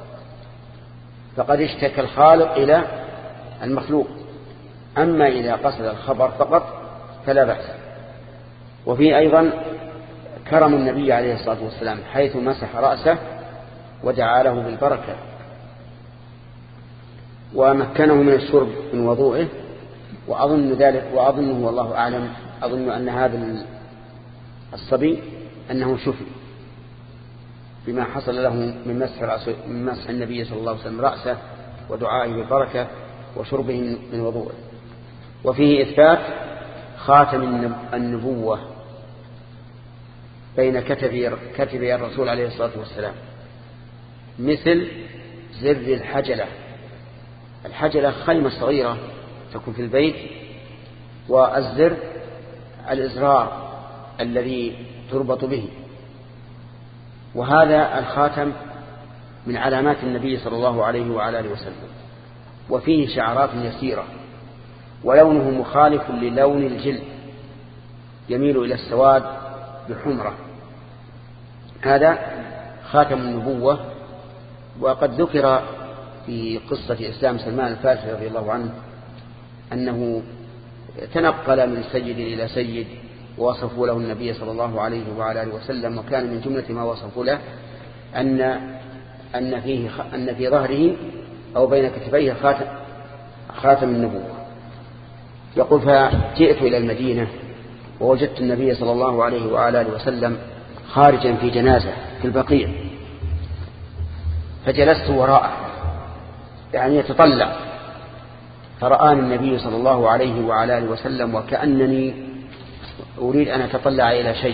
فقد اشتكى الخالق إلى المخلوق، أما إذا قصد الخبر فقط فلا بأس. وفيه أيضا كرم النبي عليه الصلاة والسلام حيث مسح رأسه ودعا له بالبركة ومكنه من الشرب من وضوئه. وأظنه والله أعلم، أظن أن هذا الصبي أنه شفي بما حصل له من مسح النبي صلى الله عليه وسلم رأسه ودعائه بالبركة وشربه من وضوءه. وفيه إثبات خاتم النبوة بين كتفي الرسول عليه الصلاة والسلام مثل زر الحجلة. الحجلة خيمة صغيرة تكون في البيت، والزر الإزرار الذي تربط به. وهذا الخاتم من علامات النبي صلى الله عليه وعلى آله وسلم، وفيه شعرات يسيرة، ولونه مخالف للون الجلد، يميل إلى السواد بحمرة. هذا خاتم النبوة. وقد ذكر في قصة إسلام سلمان الفارسي رضي الله عنه أنه تنقل من سيد إلى سيد، ووصفوا له النبي صلى الله عليه وعلى آله وسلم، وكان من جملة ما وصفوا له أن في ظهره أو بين كتفيه خاتم النبوة. يقول: فجئت إلى المدينة ووجدت النبي صلى الله عليه وعلى آله وسلم خارجا في جنازة في البقيع، فجلست وراءه يعني يتطلع، فرآني النبي صلى الله عليه وعلى آله وسلم وكأنني أريد أن أتطلع إلى شيء،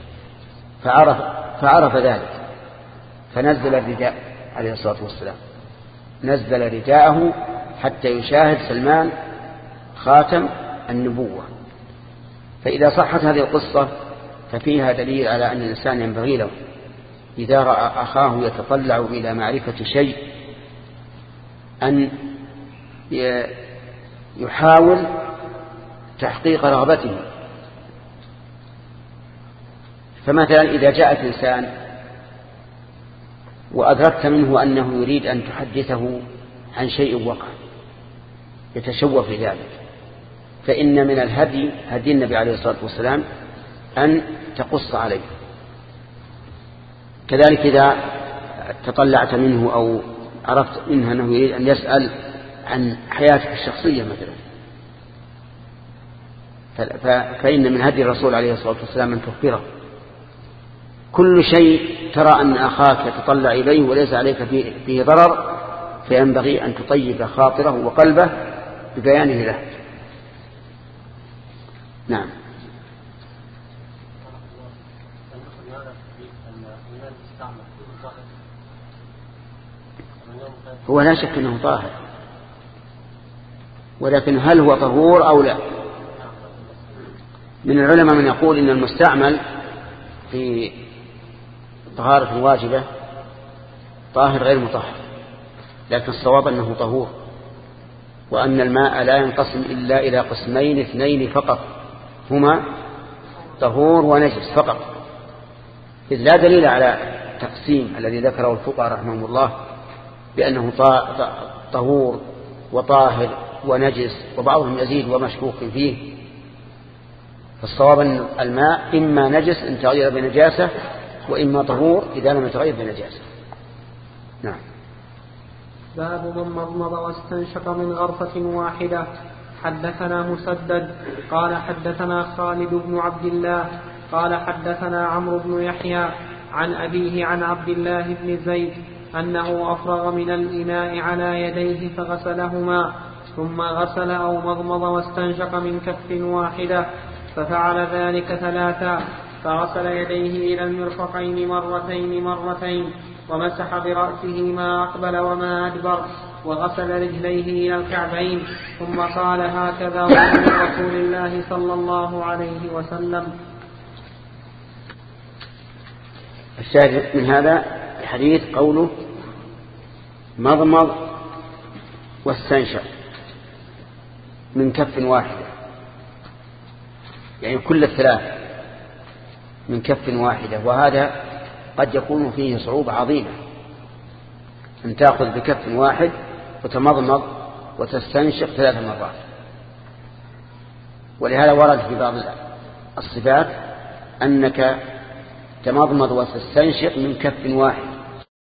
فعرف ذلك، فنزل الرداء عليه الصلاة والسلام، نزل رداءه حتى يشاهد سلمان خاتم النبوة. فإذا صحت هذه القصة ففيها دليل على أن الإنسان ينبغي له إذا رأى أخاه يتطلع إلى معرفة شيء أن يحاول تحقيق رغبته. فمثلا إذا جاء إنسان وأدركت منه أنه يريد أن تحدثه عن شيء وقع يتشوف لذلك، فإن من الهدي هدي النبي عليه الصلاة والسلام أن تقص عليه. كذلك إذا تطلعت منه أو عرفت منه أنه يريد أن يسأل عن حياته الشخصية مثلا، فإن من هدي الرسول عليه الصلاة والسلام أن تخبره. كل شيء ترى أن أخاك يتطلع إليه وليس عليك فيه ضرر فينبغي أن تطيب خاطره وقلبه ببيانه له. نعم. هو لا شك أنه طاهر، ولكن هل هو طهور أو لا؟ من العلماء من يقول إن المستعمل في طهارة واجبة طاهر غير مطهر، لكن الصواب أنه طهور، وأن الماء لا ينقسم إلا إلى قسمين اثنين فقط، هما طهور ونجس فقط، إذ لا دليل على تقسيم الذي ذكره الفقهاء رحمهم الله بأنه طهور وطاهر ونجس، وبعضهم يزيد ومشكوك فيه. فالصواب أن الماء إما نجس إن تغير بنجاسة، وإما طهور إذا لم يتغير بنجاسة. نعم. باب من مضمض واستنشق من غرفة واحدة. حدثنا مسدد قال حدثنا خالد بن عبد الله قال حدثنا عمرو بن يحيى عن أبيه عن عبد الله بن زيد أنه أفرغ من الإناء على يديه فغسلهما، ثم غسل أو مضمض واستنشق من كف واحدة، ففعل ذلك ثلاثا، فغسل يديه إلى المرفقين مرتين، ومسح برأسه ما أقبل وما أدبر، وغسل رجليه إلى الكعبين، ثم قال هكذا وصول رسول الله صلى الله عليه وسلم. الشاهد من هذا الحديث قوله مضمض واستنشق من كف واحدة، يعني كل الثلاث من كف واحدة، وهذا قد يكون فيه صعوبة عظيمة أن تأخذ بكف واحد وتمضمض وتستنشق 3 مرات. ولهذا ورد في بعض الصفات أنك تمضمض وتستنشق من كف واحد،